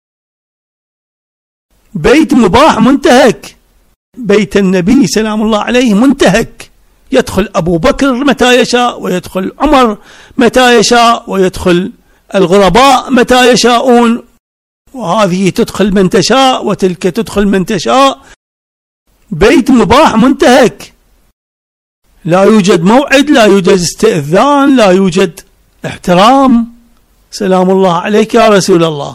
بيت مباح منتهك، بيت النبي سلام الله عليه منتهك، يدخل أبو بكر متى يشاء، ويدخل عمر متى يشاء، ويدخل الغرباء متى يشاءون، وهذه تدخل من تشاء وتلك تدخل من تشاء. بيت مباح منتهك، لا يوجد موعد، لا يوجد استئذان، لا يوجد احترام. سلام الله عليك يا رسول الله.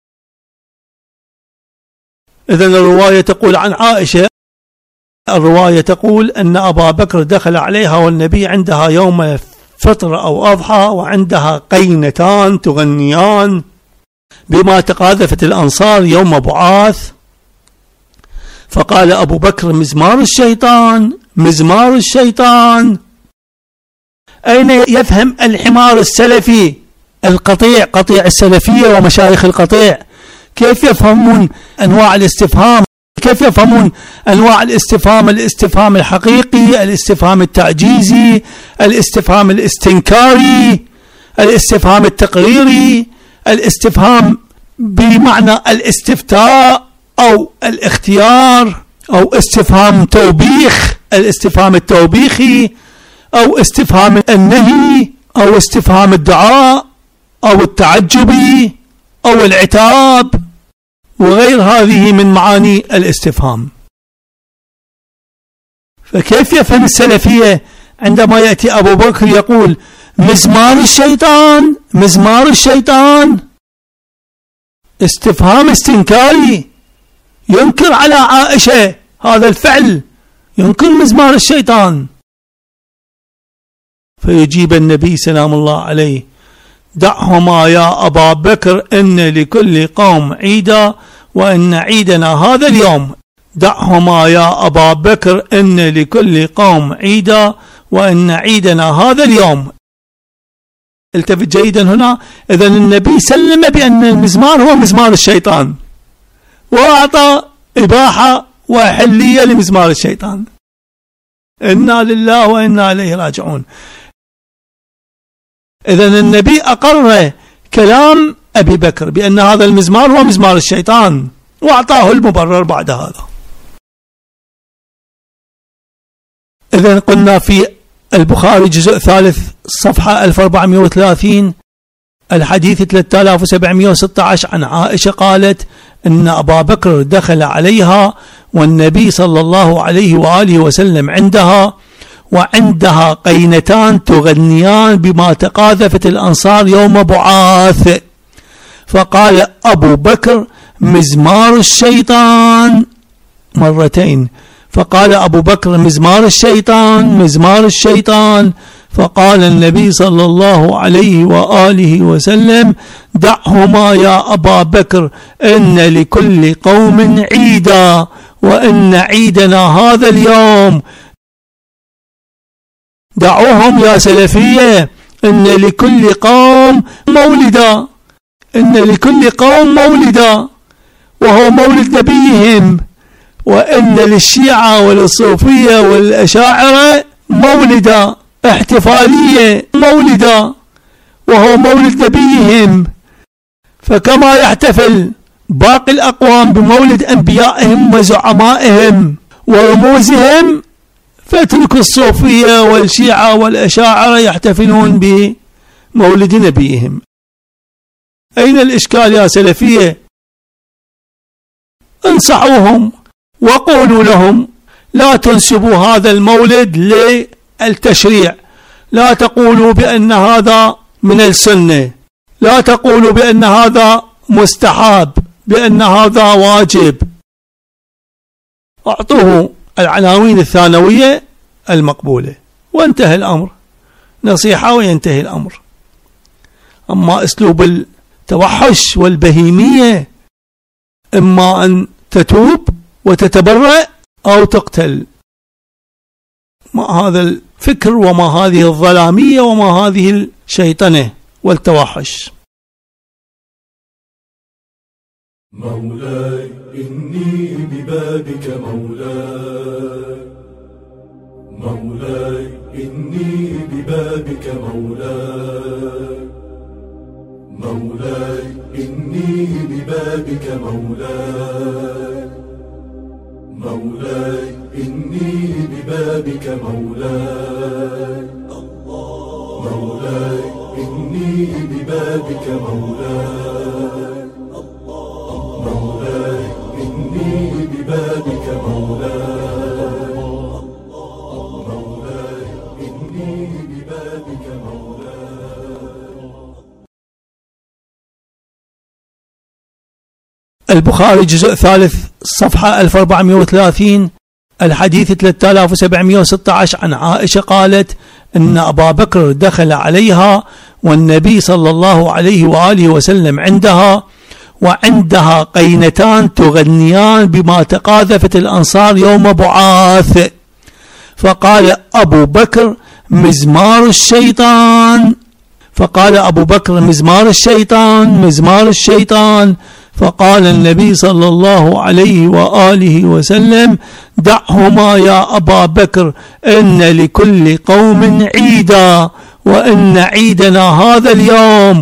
إذن الرواية تقول عن عائشة، الرواية تقول أن أبا بكر دخل عليها والنبي عندها يوم فطر أو أضحى، وعندها قينتان تغنيان بما تقاذفت الأنصار يوم بعاث. فقال أبو بكر: مزمار الشيطان، مزمار الشيطان. أين يفهم الحمار السلفي القطيع، قطيع السلفية ومشايخ القطيع، كيف يفهمون أنواع الاستفهام؟ كيف يفهمون أنواع الاستفهام؟ الاستفهام الحقيقي، الاستفهام التعجيزي، الاستفهام الاستنكاري، الاستفهام التقريري، الاستفهام بمعنى الاستفتاء أو الاختيار، أو استفهام توبيخ، الاستفهام التوبيخي، أو استفهام النهي، أو استفهام الدعاء، أو التعجبي، أو العتاب، وغير هذه من معاني الاستفهام. فكيف يفهم السلفية عندما يأتي أبو بكر يقول: مزمار الشيطان، مزمار الشيطان؟ استفهام استنكاري، ينكر على عائشة هذا الفعل، ينكر مزمار الشيطان. فيجيب النبي سلام الله عليه: دعهما يا أبا بكر، إن لكل قوم عيدا وإن عيدنا هذا اليوم. دعهما يا أبا بكر، إن لكل قوم عيدا وإن عيدنا هذا اليوم. التفت جيدا هنا. إذن النبي سلم بأن المزمار هو مزمار الشيطان، وأعطى إباحة وحلية لمزمار الشيطان. إنا لله وإنا إليه راجعون. إذن النبي أقر كلام أبي بكر بأن هذا المزمار هو مزمار الشيطان، وأعطاه المبرر بعد هذا. إذن قلنا في البخاري جزء 3 صفحة 1430 الحديث 3716 عن عائشة قالت أن أبا بكر دخل عليها والنبي صلى الله عليه وآله وسلم عندها، وعندها قينتان تغنيان بما تقاذفت الأنصار يوم بعاث. فقال أبو بكر مزمار الشيطان مرتين. فقال أبو بكر مزمار الشيطان مزمار الشيطان. فقال النبي صلى الله عليه وآله وسلم دعهما يا أبا بكر إن لكل قوم عيدا وإن عيدنا هذا اليوم. دعوهم يا سلفية، إن لكل قوم مولدا، إن لكل قوم مولدا وهو مولد نبيهم، وإن للشيعة والصوفية والأشاعرة مولدا احتفالية مولدا وهو مولد نبيهم. فكما يحتفل باقي الأقوام بمولد أنبيائهم وزعمائهم ورموزهم، فاترك الصوفية والشيعة والأشاعرة يحتفلون بمولد نبيهم. أين الإشكال يا سلفية؟ انصحوهم وقولوا لهم لا تنسبوا هذا المولد للتشريع، لا تقولوا بأن هذا من السنة، لا تقولوا بأن هذا مستحب، بأن هذا واجب. أعطوه العناوين الثانوية المقبولة وانتهى الأمر، نصيحة وينتهي الأمر. أما أسلوب التوحش والبهيمية إما أن تتوب وتتبرأ أو تقتل. ما هذا الفكر وما هذه الظلامية وما هذه الشيطنة والتوحش. مولاي إني ببابك مولاي، مولاي إني ببابك مولاي، مولاي إني ببابك مولاي، مولاي إني ببابك مولاي، مولاي إني ببابك مولاي، مولاي إني ببابك مولاي، مولاي إني ببابك مولاي. البخاري جزء ثالث صفحة 1430 الحديث 3716 عن عائشة قالت إن أبا بكر دخل عليها والنبي صلى الله عليه وآله وسلم عندها، وعندها قينتان تغنيان بما تقاذفت الأنصار يوم بعاث. فقال أبو بكر مزمار الشيطان، فقال أبو بكر مزمار الشيطان مزمار الشيطان. فقال النبي صلى الله عليه وآله وسلم دعهما يا أبا بكر إن لكل قوم عيدا وإن عيدنا هذا اليوم.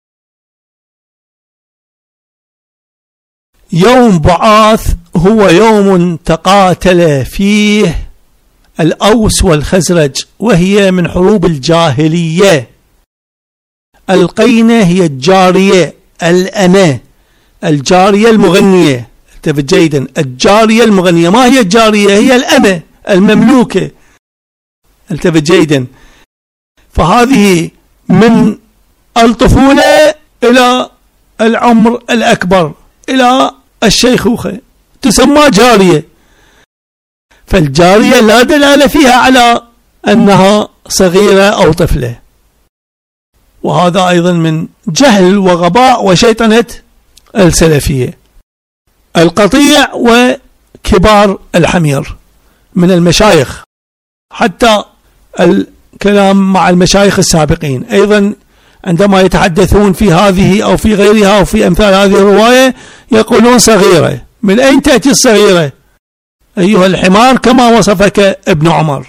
يوم بعاث هو يوم تقاتل فيه الأوس والخزرج، وهي من حروب الجاهلية. القينة هي الجارية الأمة، الجارية المغنية. انتبه جيدا، الجارية المغنية. ما هي الجارية؟ هي الأمة المملوكة. انتبه جيدا. فهذه من الطفولة إلى العمر الأكبر إلى الشيخوخة تسمى جارية. فالجارية لا دلالة فيها على أنها صغيرة أو طفلة، وهذا أيضا من جهل وغباء وشيطنة السلفية. القطيع وكبار الحمير من المشايخ، حتى الكلام مع المشايخ السابقين أيضا عندما يتحدثون في هذه أو في غيرها أو في أمثال هذه الرواية يقولون صغيرة. من أين تأتي الصغيرة أيها الحمار كما وصفك ابن عمر؟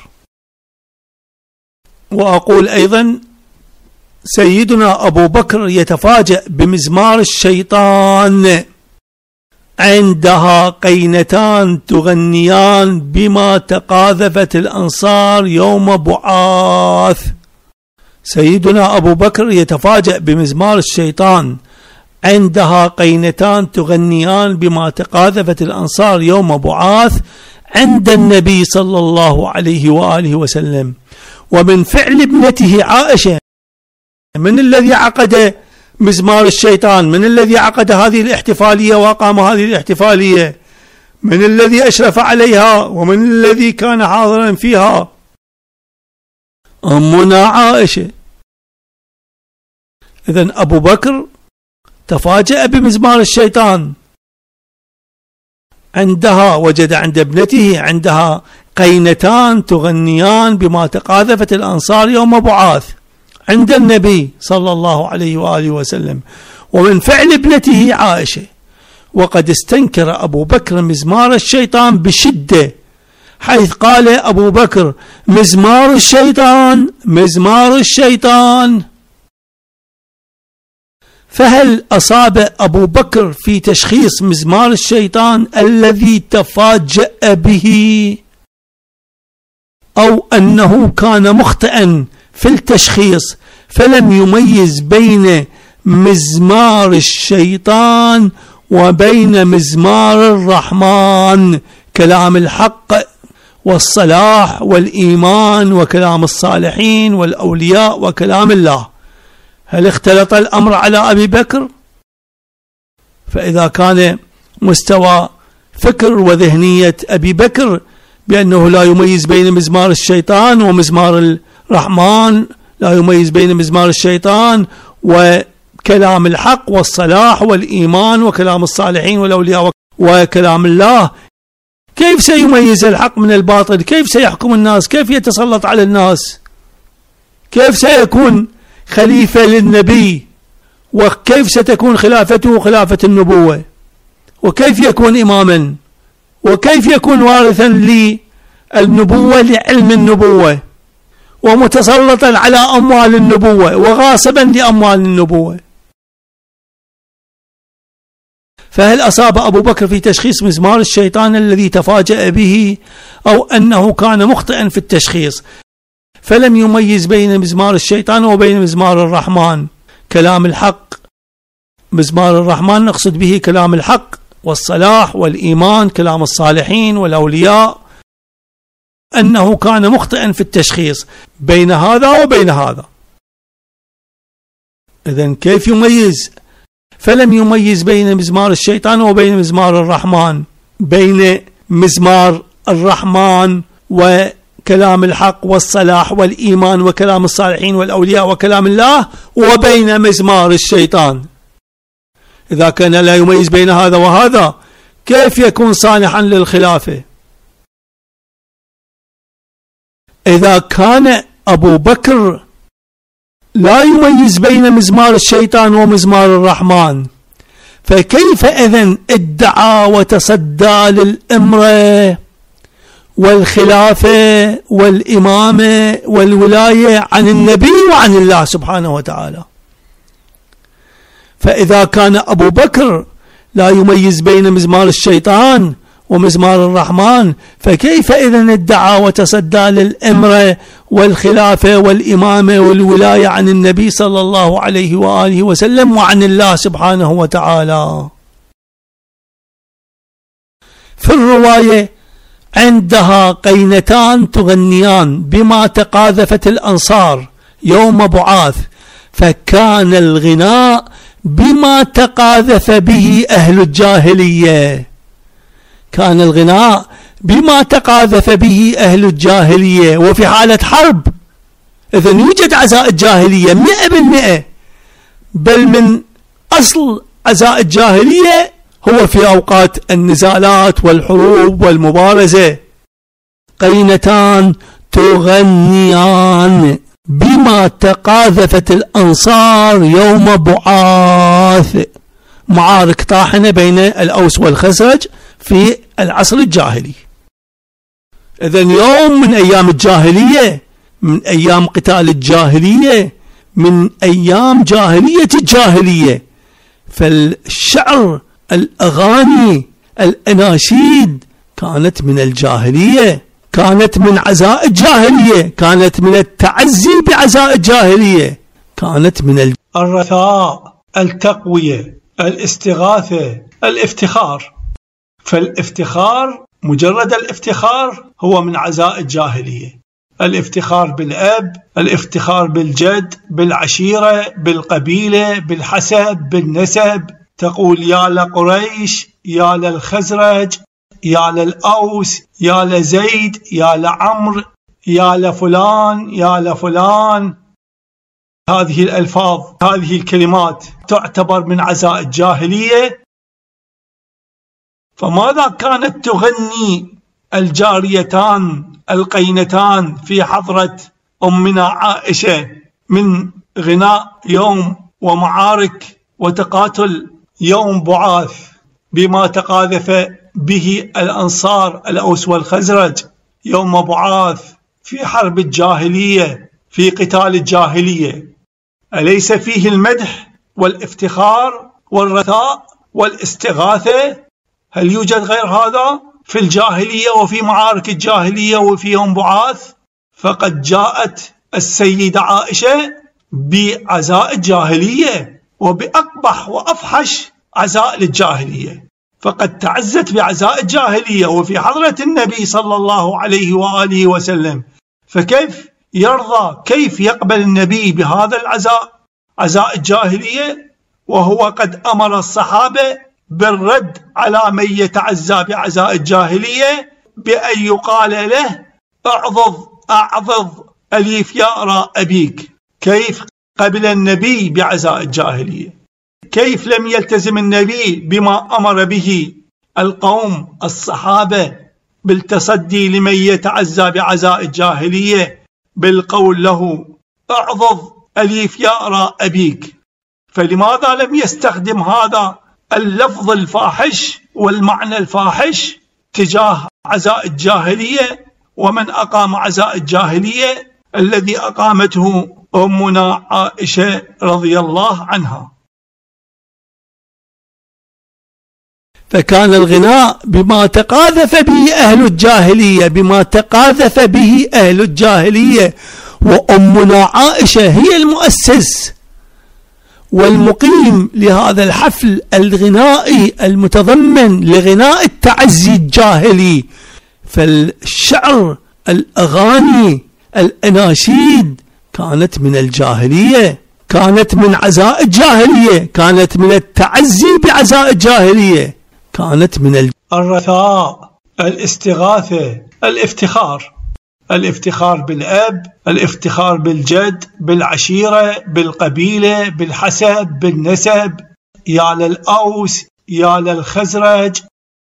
وأقول أيضا سيدنا أبو بكر يتفاجأ بمزمار الشيطان، عندها قينتان تغنيان بما تقاذفت الأنصار يوم بعاث. سيدنا أبو بكر يتفاجأ بمزمار الشيطان، عندها قينتان تغنيان بما تقاذفت الأنصار يوم بعاث عند النبي صلى الله عليه وآله وسلم. ومن فعل ابنته عائشة، من الذي عقد مزمار الشيطان؟ من الذي عقد هذه الاحتفالية وأقام هذه الاحتفالية؟ من الذي أشرف عليها؟ ومن الذي كان حاضرا فيها؟ أمنا عائشة. إذن أبو بكر تفاجأ بمزمار الشيطان. عندها وجد عند ابنته عندها قينتان تغنيان بما تقاذفت الأنصار يوم بعاث عند النبي صلى الله عليه وآله وسلم، ومن فعل ابنته عائشة. وقد استنكر أبو بكر مزمار الشيطان بشدة، حيث قال أبو بكر: مزمار الشيطان، مزمار الشيطان. فهل أصاب أبو بكر في تشخيص مزمار الشيطان الذي تفاجأ به، أو أنه كان مخطئا في التشخيص فلم يميز بين مزمار الشيطان وبين مزمار الرحمن، كلام الحق والصلاح والإيمان وكلام الصالحين والأولياء وكلام الله؟ هل اختلط الأمر على أبي بكر؟ فإذا كان مستوى فكر وذهنية أبي بكر بأنه لا يميز بين مزمار الشيطان ومزمار الرحمن، لا يميز بين مزمار الشيطان وكلام الحق والصلاح والإيمان وكلام الصالحين والأولياء وكلام الله، كيف سيميز الحق من الباطل؟ كيف سيحكم الناس؟ كيف يتسلط على الناس؟ كيف سيكون خليفة للنبي؟ وكيف ستكون خلافته خلافة النبوة؟ وكيف يكون إماما؟ وكيف يكون وارثا للنبوة لعلم النبوة، ومتسلطا على أموال النبوة وغاصبا لأموال النبوة؟ فهل أصاب أبو بكر في تشخيص مزمار الشيطان الذي تفاجأ به، أو أنه كان مخطئا في التشخيص فلم يميز بين مزمار الشيطان وبين مزمار الرحمن، كلام الحق؟ مزمار الرحمن نقصد به كلام الحق والصلاح والإيمان، كلام الصالحين والأولياء، أنه كان مخطئا في التشخيص بين هذا وبين هذا. إذن كيف يميز؟ فلم يميز بين مزمار الشيطان وبين مزمار الرحمن، بين مزمار الرحمن وكلام الحق والصلاح والإيمان وكلام الصالحين والأولياء وكلام الله، وبين مزمار الشيطان. إذا كان لا يميز بين هذا وهذا كيف يكون صالحا للخلافة؟ إذا كان أبو بكر لا يميز بين مزمار الشيطان ومزمار الرحمن، فكيف إذن ادعى وتصدى للإمرة والخلافة والإمامة والولاية عن النبي وعن الله سبحانه وتعالى؟ فإذا كان أبو بكر لا يميز بين مزمار الشيطان ومزمار الرحمن، فكيف إذن ادعى وتصدى للإمرة والخلافة والإمامة والولاية عن النبي صلى الله عليه وآله وسلم وعن الله سبحانه وتعالى؟ في الرواية عندها قينتان تغنيان بما تقاذفت الأنصار يوم بعاث، فكان الغناء بما تقاذف به أهل الجاهلية، كان الغناء بما تقاذف به أهل الجاهلية وفي حالة حرب. إذن يوجد عزاء الجاهلية 100%، بل من أصل عزاء الجاهلية هو في أوقات النزالات والحروب والمبارزة. قينتان تغنيان بما تقاذفت الأنصار يوم بعاث، معارك طاحنة بين الأوس والخزرج في العصر الجاهلي. إذن يوم من أيام الجاهلية، من أيام قتال الجاهلية، من أيام جاهلية الجاهلية، فالشعر، الأغاني، الأناشيد كانت من الجاهلية، كانت من عزاء الجاهلية، كانت من التعزي بعزاء الجاهلية، كانت من الرثاء، التقوية، الاستغاثة، الافتخار. فالافتخار، مجرد الافتخار هو من عزاء الجاهلية. الافتخار بالأب، الافتخار بالجد، بالعشيرة، بالقبيلة، بالحسب، بالنسب. تقول يا لقريش، يا للخزرج، يا للأوس، يا لزيد، يا لعمر، يا لفلان، يا لفلان. هذه الألفاظ، هذه الكلمات تعتبر من عزاء الجاهلية. فماذا كانت تغني الجاريتان القينتان في حضرة أمنا عائشة من غناء يوم ومعارك وتقاتل يوم بعاث بما تقاذف به الأنصار الأوس والخزرج يوم بعاث في حرب الجاهلية، في قتال الجاهلية؟ أليس فيه المدح والافتخار والرثاء والاستغاثة؟ هل يوجد غير هذا في الجاهلية وفي معارك الجاهلية وفي يوم بعاث؟ فقد جاءت السيدة عائشة بعزاء الجاهلية وبأقبح وأفحش عزاء للجاهلية، فقد تعزت بعزاء الجاهلية وفي حضرة النبي صلى الله عليه وآله وسلم. فكيف يرضى، كيف يقبل النبي بهذا العزاء، عزاء الجاهلية، وهو قد أمر الصحابة بالرد على من يتعزى بعزاء الجاهلية بأن يقال له أعظظ أليف يأرى أبيك. كيف قبل النبي بعزاء الجاهلية؟ كيف لم يلتزم النبي بما أمر به القوم الصحابة بالتصدي لمن يتعزى بعزاء الجاهلية بالقول له أعظظ أليف يأرى أبيك؟ فلماذا لم يستخدم هذا اللفظ الفاحش والمعنى الفاحش تجاه عزاء الجاهلية ومن أقام عزاء الجاهلية الذي أقامته أمنا عائشة رضي الله عنها؟ فكان الغناء بما تقاذف به أهل الجاهلية، بما تقاذف به أهل الجاهلية، وأمنا عائشة هي المؤسس والمقيم لهذا الحفل الغنائي المتضمن لغناء التعزي الجاهلي. فالشعر، الأغاني، الأناشيد كانت من الجاهلية، كانت من عزاء الجاهلية، كانت من التعزي بعزاء الجاهلية، كانت من الرثاء، الاستغاثة، الافتخار بالأب، الافتخار بالجد، بالعشيرة، بالقبيلة، بالحسب، بالنسب. يا للأوس، يا للخزرج.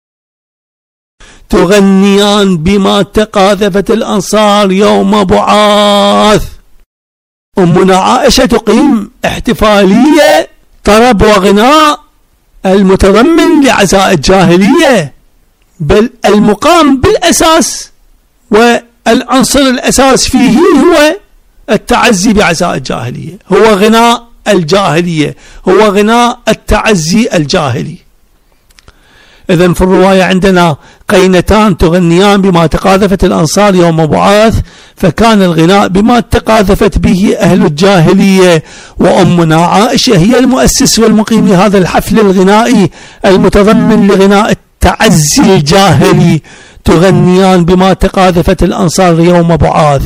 تغنيان بما تقاذفت الأنصار يوم بعاث. أمنا عائشة تقيم احتفالية طرب وغناء المتضمن لعزاء الجاهلية، بل المقام بالأساس والعنصر الأساس فيه هو التعزي بعزاء الجاهلية، هو غناء الجاهلية، هو غناء التعزي الجاهلي. إذن في الرواية عندنا قينتان تغنيان بما تقاذفت الأنصار يوم بعاث، فكان الغناء بما تقاذفت به أهل الجاهلية، وأمنا عائشة هي المؤسس والمقيم لهذا الحفل الغنائي المتضمن لغناء التعزي الجاهلي. تغنيان بما تقاذفت الأنصار يوم بعاث.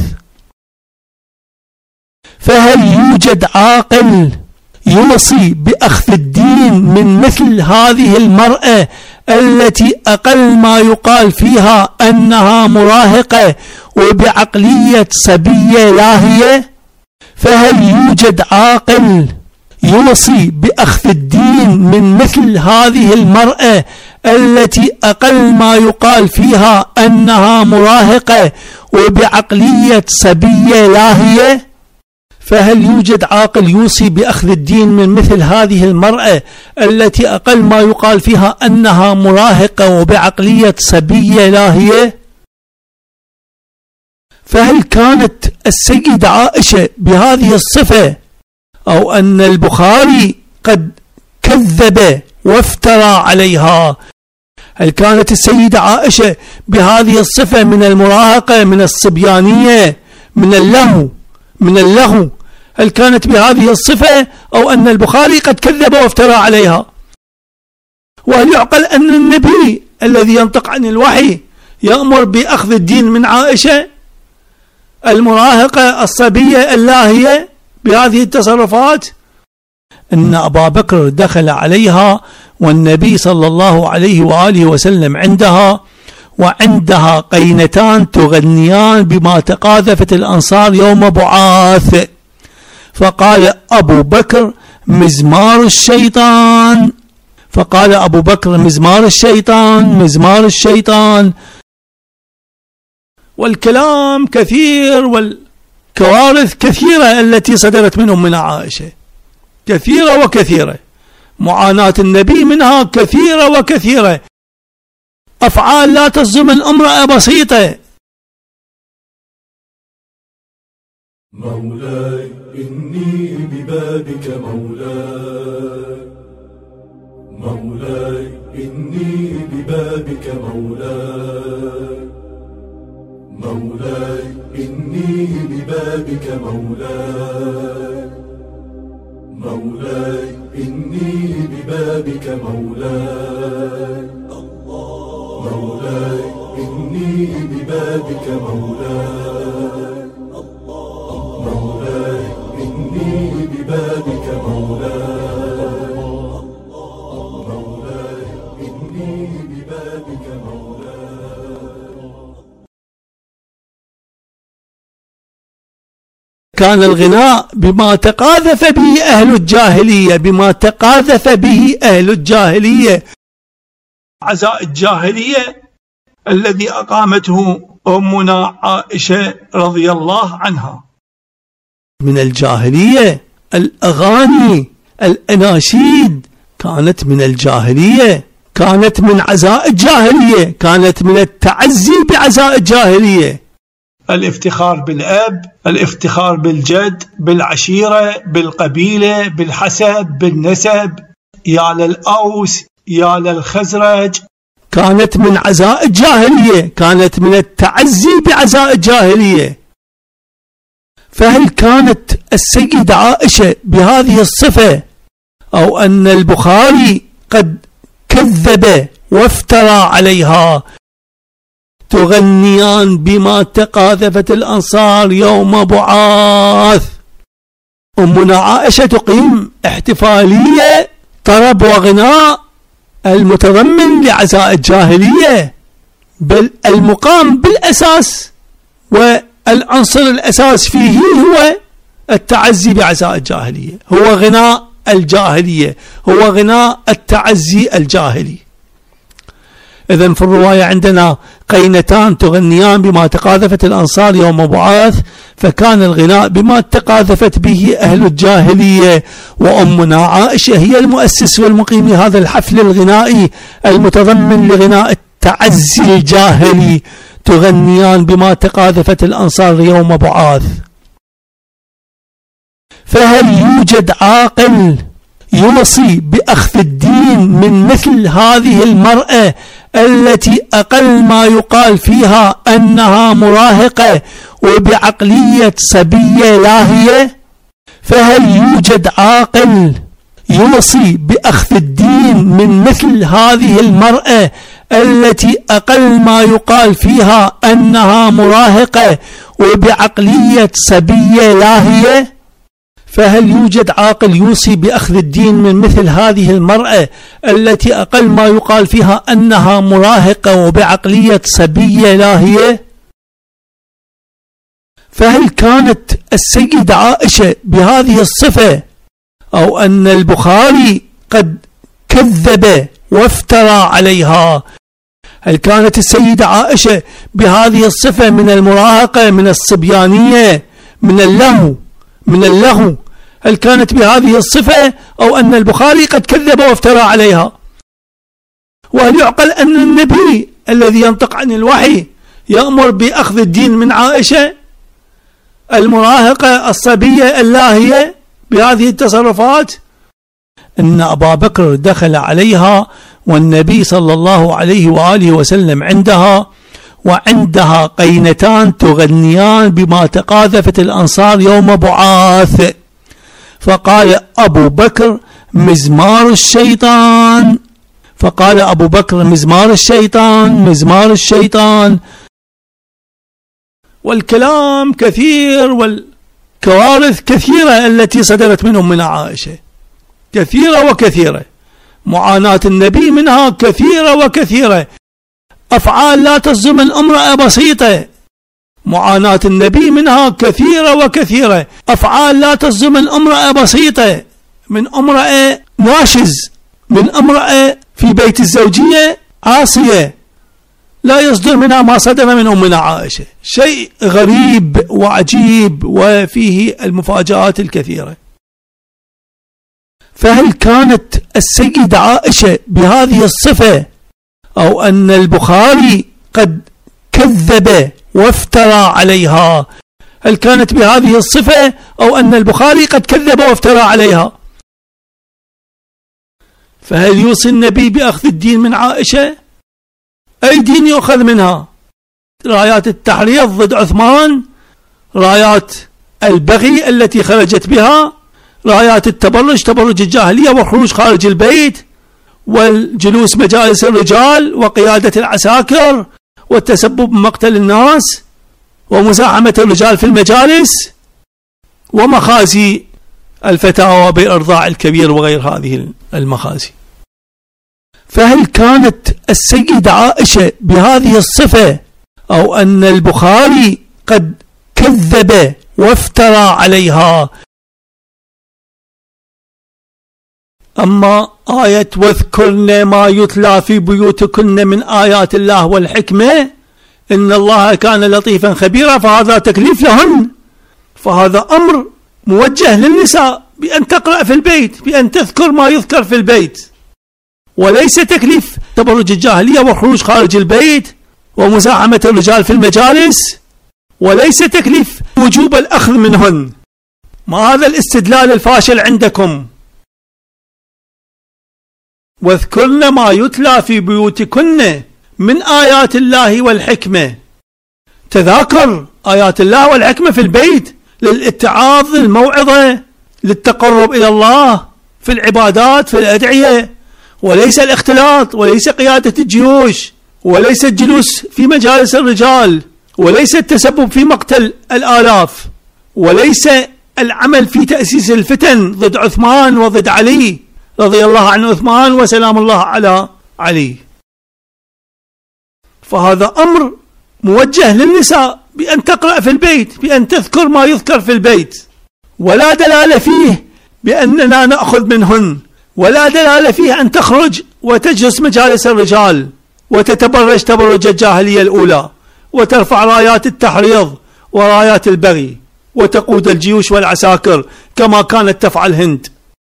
فهل يوجد عاقل يوصي بأخذ الدين من مثل هذه المرأة التي أقل ما يقال فيها أنها مراهقة وبعقلية صبية لاهية؟ فهل يوجد عاقل يوصي بأخذ الدين من مثل هذه المرأة التي أقل ما يقال فيها أنها مراهقة وبعقلية صبية لاهية؟ فهل يوجد عاقل يوصي بأخذ الدين من مثل هذه المرأة التي أقل ما يقال فيها أنها مراهقة وبعقلية صبية لاهية؟ فهل كانت السيدة عائشة بهذه الصفة، أو أن البخاري قد كذب وافترى عليها؟ هل كانت السيدة عائشة بهذه الصفة من المراهقة، من الصبيانية، من اللهو؟ هل كانت بهذه الصفة، أو أن البخاري قد كذب وافترى عليها؟ وهل يعقل أن النبي الذي ينطق عن الوحي يأمر بأخذ الدين من عائشة المراهقة الصبية اللاهية بهذه التصرفات؟ أن أبا بكر دخل عليها والنبي صلى الله عليه وآله وسلم عندها، وعندها قينتان تغنيان بما تقاذفت الأنصار يوم بعاث، فقال أبو بكر مزمار الشيطان، فقال أبو بكر مزمار الشيطان مزمار الشيطان. والكلام كثير والكوارث كثيرة التي صدرت من أمنا عائشة، كثيرة وكثيرة، معاناة النبي منها كثيرة وكثيرة، أفعال لا تصدر من امرأة بسيطة. مولاي إني ببابك مولاي، مولاي إني ببابك مولاي، مولاي إني ببابك مولاي، مولاي إني ببابك مولاي، مولاي إني ببابك مولاي، مولاي إني ببابك مولاي، مولاي إني ببابك مولاي. كان الغناء بما تقاذف به أهل الجاهلية، بما تقاذف به أهل الجاهلية، عزاء الجاهلية الذي أقامته أمنا عائشة رضي الله عنها. من الجاهلية الأغاني الأناشيد كانت من الجاهلية، كانت من عزاء الجاهلية، كانت من التعزي بعزاء الجاهلية. الافتخار بالأب، الافتخار بالجد، بالعشيرة، بالقبيلة، بالحسب، بالنسب، يا للأوس يا للخزرج، كانت من عزاء الجاهلية، كانت من التعزي بعزاء الجاهلية. فهل كانت السيدة عائشة بهذه الصفة، أو أن البخاري قد كذب وافترى عليها، تغنيان بما تقاذفت الأنصار يوم بعاث؟ أمنا عائشة تقيم احتفالية طرب وغناء المتضمن لعزاء الجاهلية، بل المقام بالأساس والعنصر الأساس فيه هو التعزي بعزاء الجاهلية، هو غناء الجاهلية، هو غناء التعزي الجاهلي. إذن في الرواية عندنا قينتان تغنيان بما تقاذفت الأنصار يوم بعاث، فكان الغناء بما تقاذفت به أهل الجاهلية، وأمنا عائشة هي المؤسس والمقيم لهذا الحفل الغنائي المتضمن لغناء التعزي الجاهلي، تغنيان بما تقاذفت الأنصار يوم بعاث. فهل يوجد عاقل يوصي بأخذ الدين من مثل هذه المرأة التي أقل ما يقال فيها أنها مراهقة وبعقلية صبية لاهية؟ فهل يوجد عاقل يوصي بأخذ الدين من مثل هذه المرأة التي أقل ما يقال فيها أنها مراهقة وبعقلية صبية لاهية؟ فهل يوجد عاقل يوصي بأخذ الدين من مثل هذه المرأة التي أقل ما يقال فيها أنها مراهقة وبعقلية صبية لاهية؟ فهل كانت السيدة عائشة بهذه الصفة، أو أن البخاري قد كذب وافترى عليها؟ هل كانت السيدة عائشة بهذه الصفة من المراهقة، من الصبيانية، من اللهو، هل كانت بهذه الصفة، أو أن البخاري قد كذب وافترى عليها؟ وهل يعقل أن النبي الذي ينطق عن الوحي يأمر بأخذ الدين من عائشة المراهقة الصبية اللاهية بهذه التصرفات؟ إن أبا بكر دخل عليها والنبي صلى الله عليه وآله وسلم عندها، وعندها قينتان تغنيان بما تقاذفت الأنصار يوم بعاث، فقال أبو بكر مزمار الشيطان، فقال أبو بكر مزمار الشيطان مزمار الشيطان. والكلام كثير والكوارث كثيرة التي صدرت من أمنا عائشة، كثيرة وكثيرة. معاناة النبي منها كثيرة وكثيرة، أفعال لا تصدر من امرأة بسيطة. معاناة النبي منها كثيرة وكثيرة، أفعال لا تصدر من امرأة بسيطة، من امرأة ناشز، من امرأة في بيت الزوجية عاصية، لا يصدر منها ما صدر من أمنا عائشة. شيء غريب وعجيب وفيه المفاجآت الكثيرة. فهل كانت السيدة عائشة بهذه الصفة، أو أن البخاري قد كذب وافترى عليها؟ هل كانت بهذه الصفة، أو أن البخاري قد كذب وافترى عليها؟ فهل يوصي النبي بأخذ الدين من عائشة؟ أي دين يؤخذ منها؟ رايات التحريض ضد عثمان، رايات البغي التي خرجت بها، رايات التبرج، تبرج الجاهلية والخروج خارج البيت، والجلوس مجالس الرجال، وقيادة العساكر، والتسبب بمقتل الناس، ومزاحمة الرجال في المجالس، ومخازي الفتاوى بإرضاع الكبير وغير هذه المخازي. فهل كانت السيدة عائشة بهذه الصفة، أو أن البخاري قد كذب وافترى عليها؟ أما آية واذكرن ما يتلى في بيوتكن من آيات الله والحكمة إن الله كان لطيفا خبيرا، فهذا تكليف لهن، فهذا أمر موجه للنساء بأن تقرأ في البيت، بأن تذكر ما يذكر في البيت، وليس تكليف تبرج الجاهلية والخروج خارج البيت ومزاحمة الرجال في المجالس، وليس تكليف وجوب الأخذ منهن. ما هذا الاستدلال الفاشل عندكم؟ واذكرن ما يتلى في بيوتكن من آيات الله والحكمة. تذاكر آيات الله والحكمة في البيت للاتعاظ، للموعظة، للتقرب إلى الله في العبادات، في الأدعية، وليس الاختلاط، وليس قيادة الجيوش، وليس الجلوس في مجالس الرجال، وليس التسبب في مقتل الآلاف، وليس العمل في تأسيس الفتن ضد عثمان وضد علي رضي الله عن عثمان وسلام الله على علي. فهذا أمر موجه للنساء بأن تقرأ في البيت، بأن تذكر ما يذكر في البيت، ولا دلالة فيه بأننا نأخذ منهن، ولا دلالة فيه أن تخرج وتجلس مجالس الرجال وتتبرج تبرج الجاهلية الأولى، وترفع رايات التحريض ورايات البغي، وتقود الجيوش والعساكر كما كانت تفعل هند.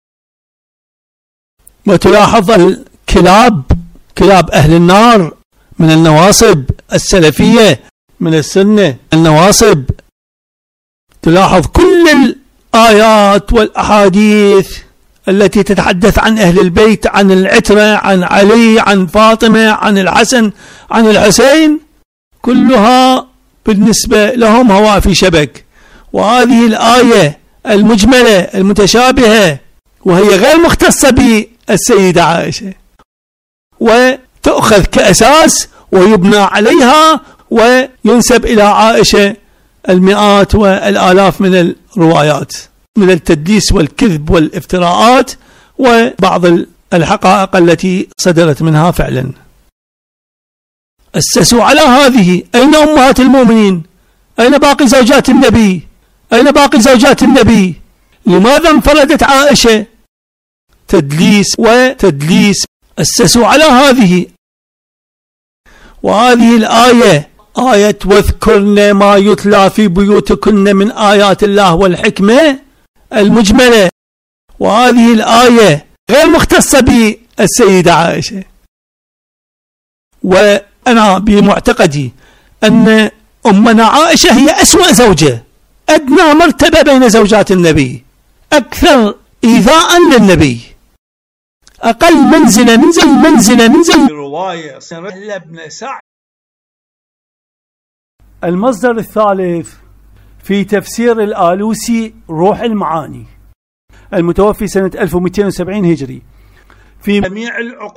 وتلاحظ الكلاب، كلاب أهل النار من النواصب السلفية، من السنة النواصب، تلاحظ كل الآيات والأحاديث التي تتحدث عن أهل البيت، عن العترة، عن علي، عن فاطمة، عن الحسن، عن الحسين، كلها بالنسبة لهم هواء في شبك. وهذه الآية المجملة المتشابهة وهي غير مختصة بالسيدة عائشة، وتأخذ كأساس ويبنى عليها وينسب إلى عائشة المئات والآلاف من الروايات من التدليس والكذب والافتراءات وبعض الحقائق التي صدرت منها فعلا. أسسوا على هذه. أين أمهات المؤمنين؟ أين باقي زوجات النبي؟ أين باقي زوجات النبي؟ لماذا انفردت عائشة؟ تدليس وتدليس. أسسوا على هذه. وهذه الآية آية واذكرن ما يتلى في بيوتكن من آيات الله والحكمة المجملة، وهذه الآية غير مختصة بالسيدة عائشة. وأنا بمعتقدي أن أمنا عائشة هي أسوأ زوجة، أدنى مرتبة بين زوجات النبي، أكثر إيذاء للنبي، أقل منزلة من رواية ابن سعد. المصدر الثالث في تفسير الآلوسي روح المعاني المتوفي سنة 1270 هجري في جميع العقود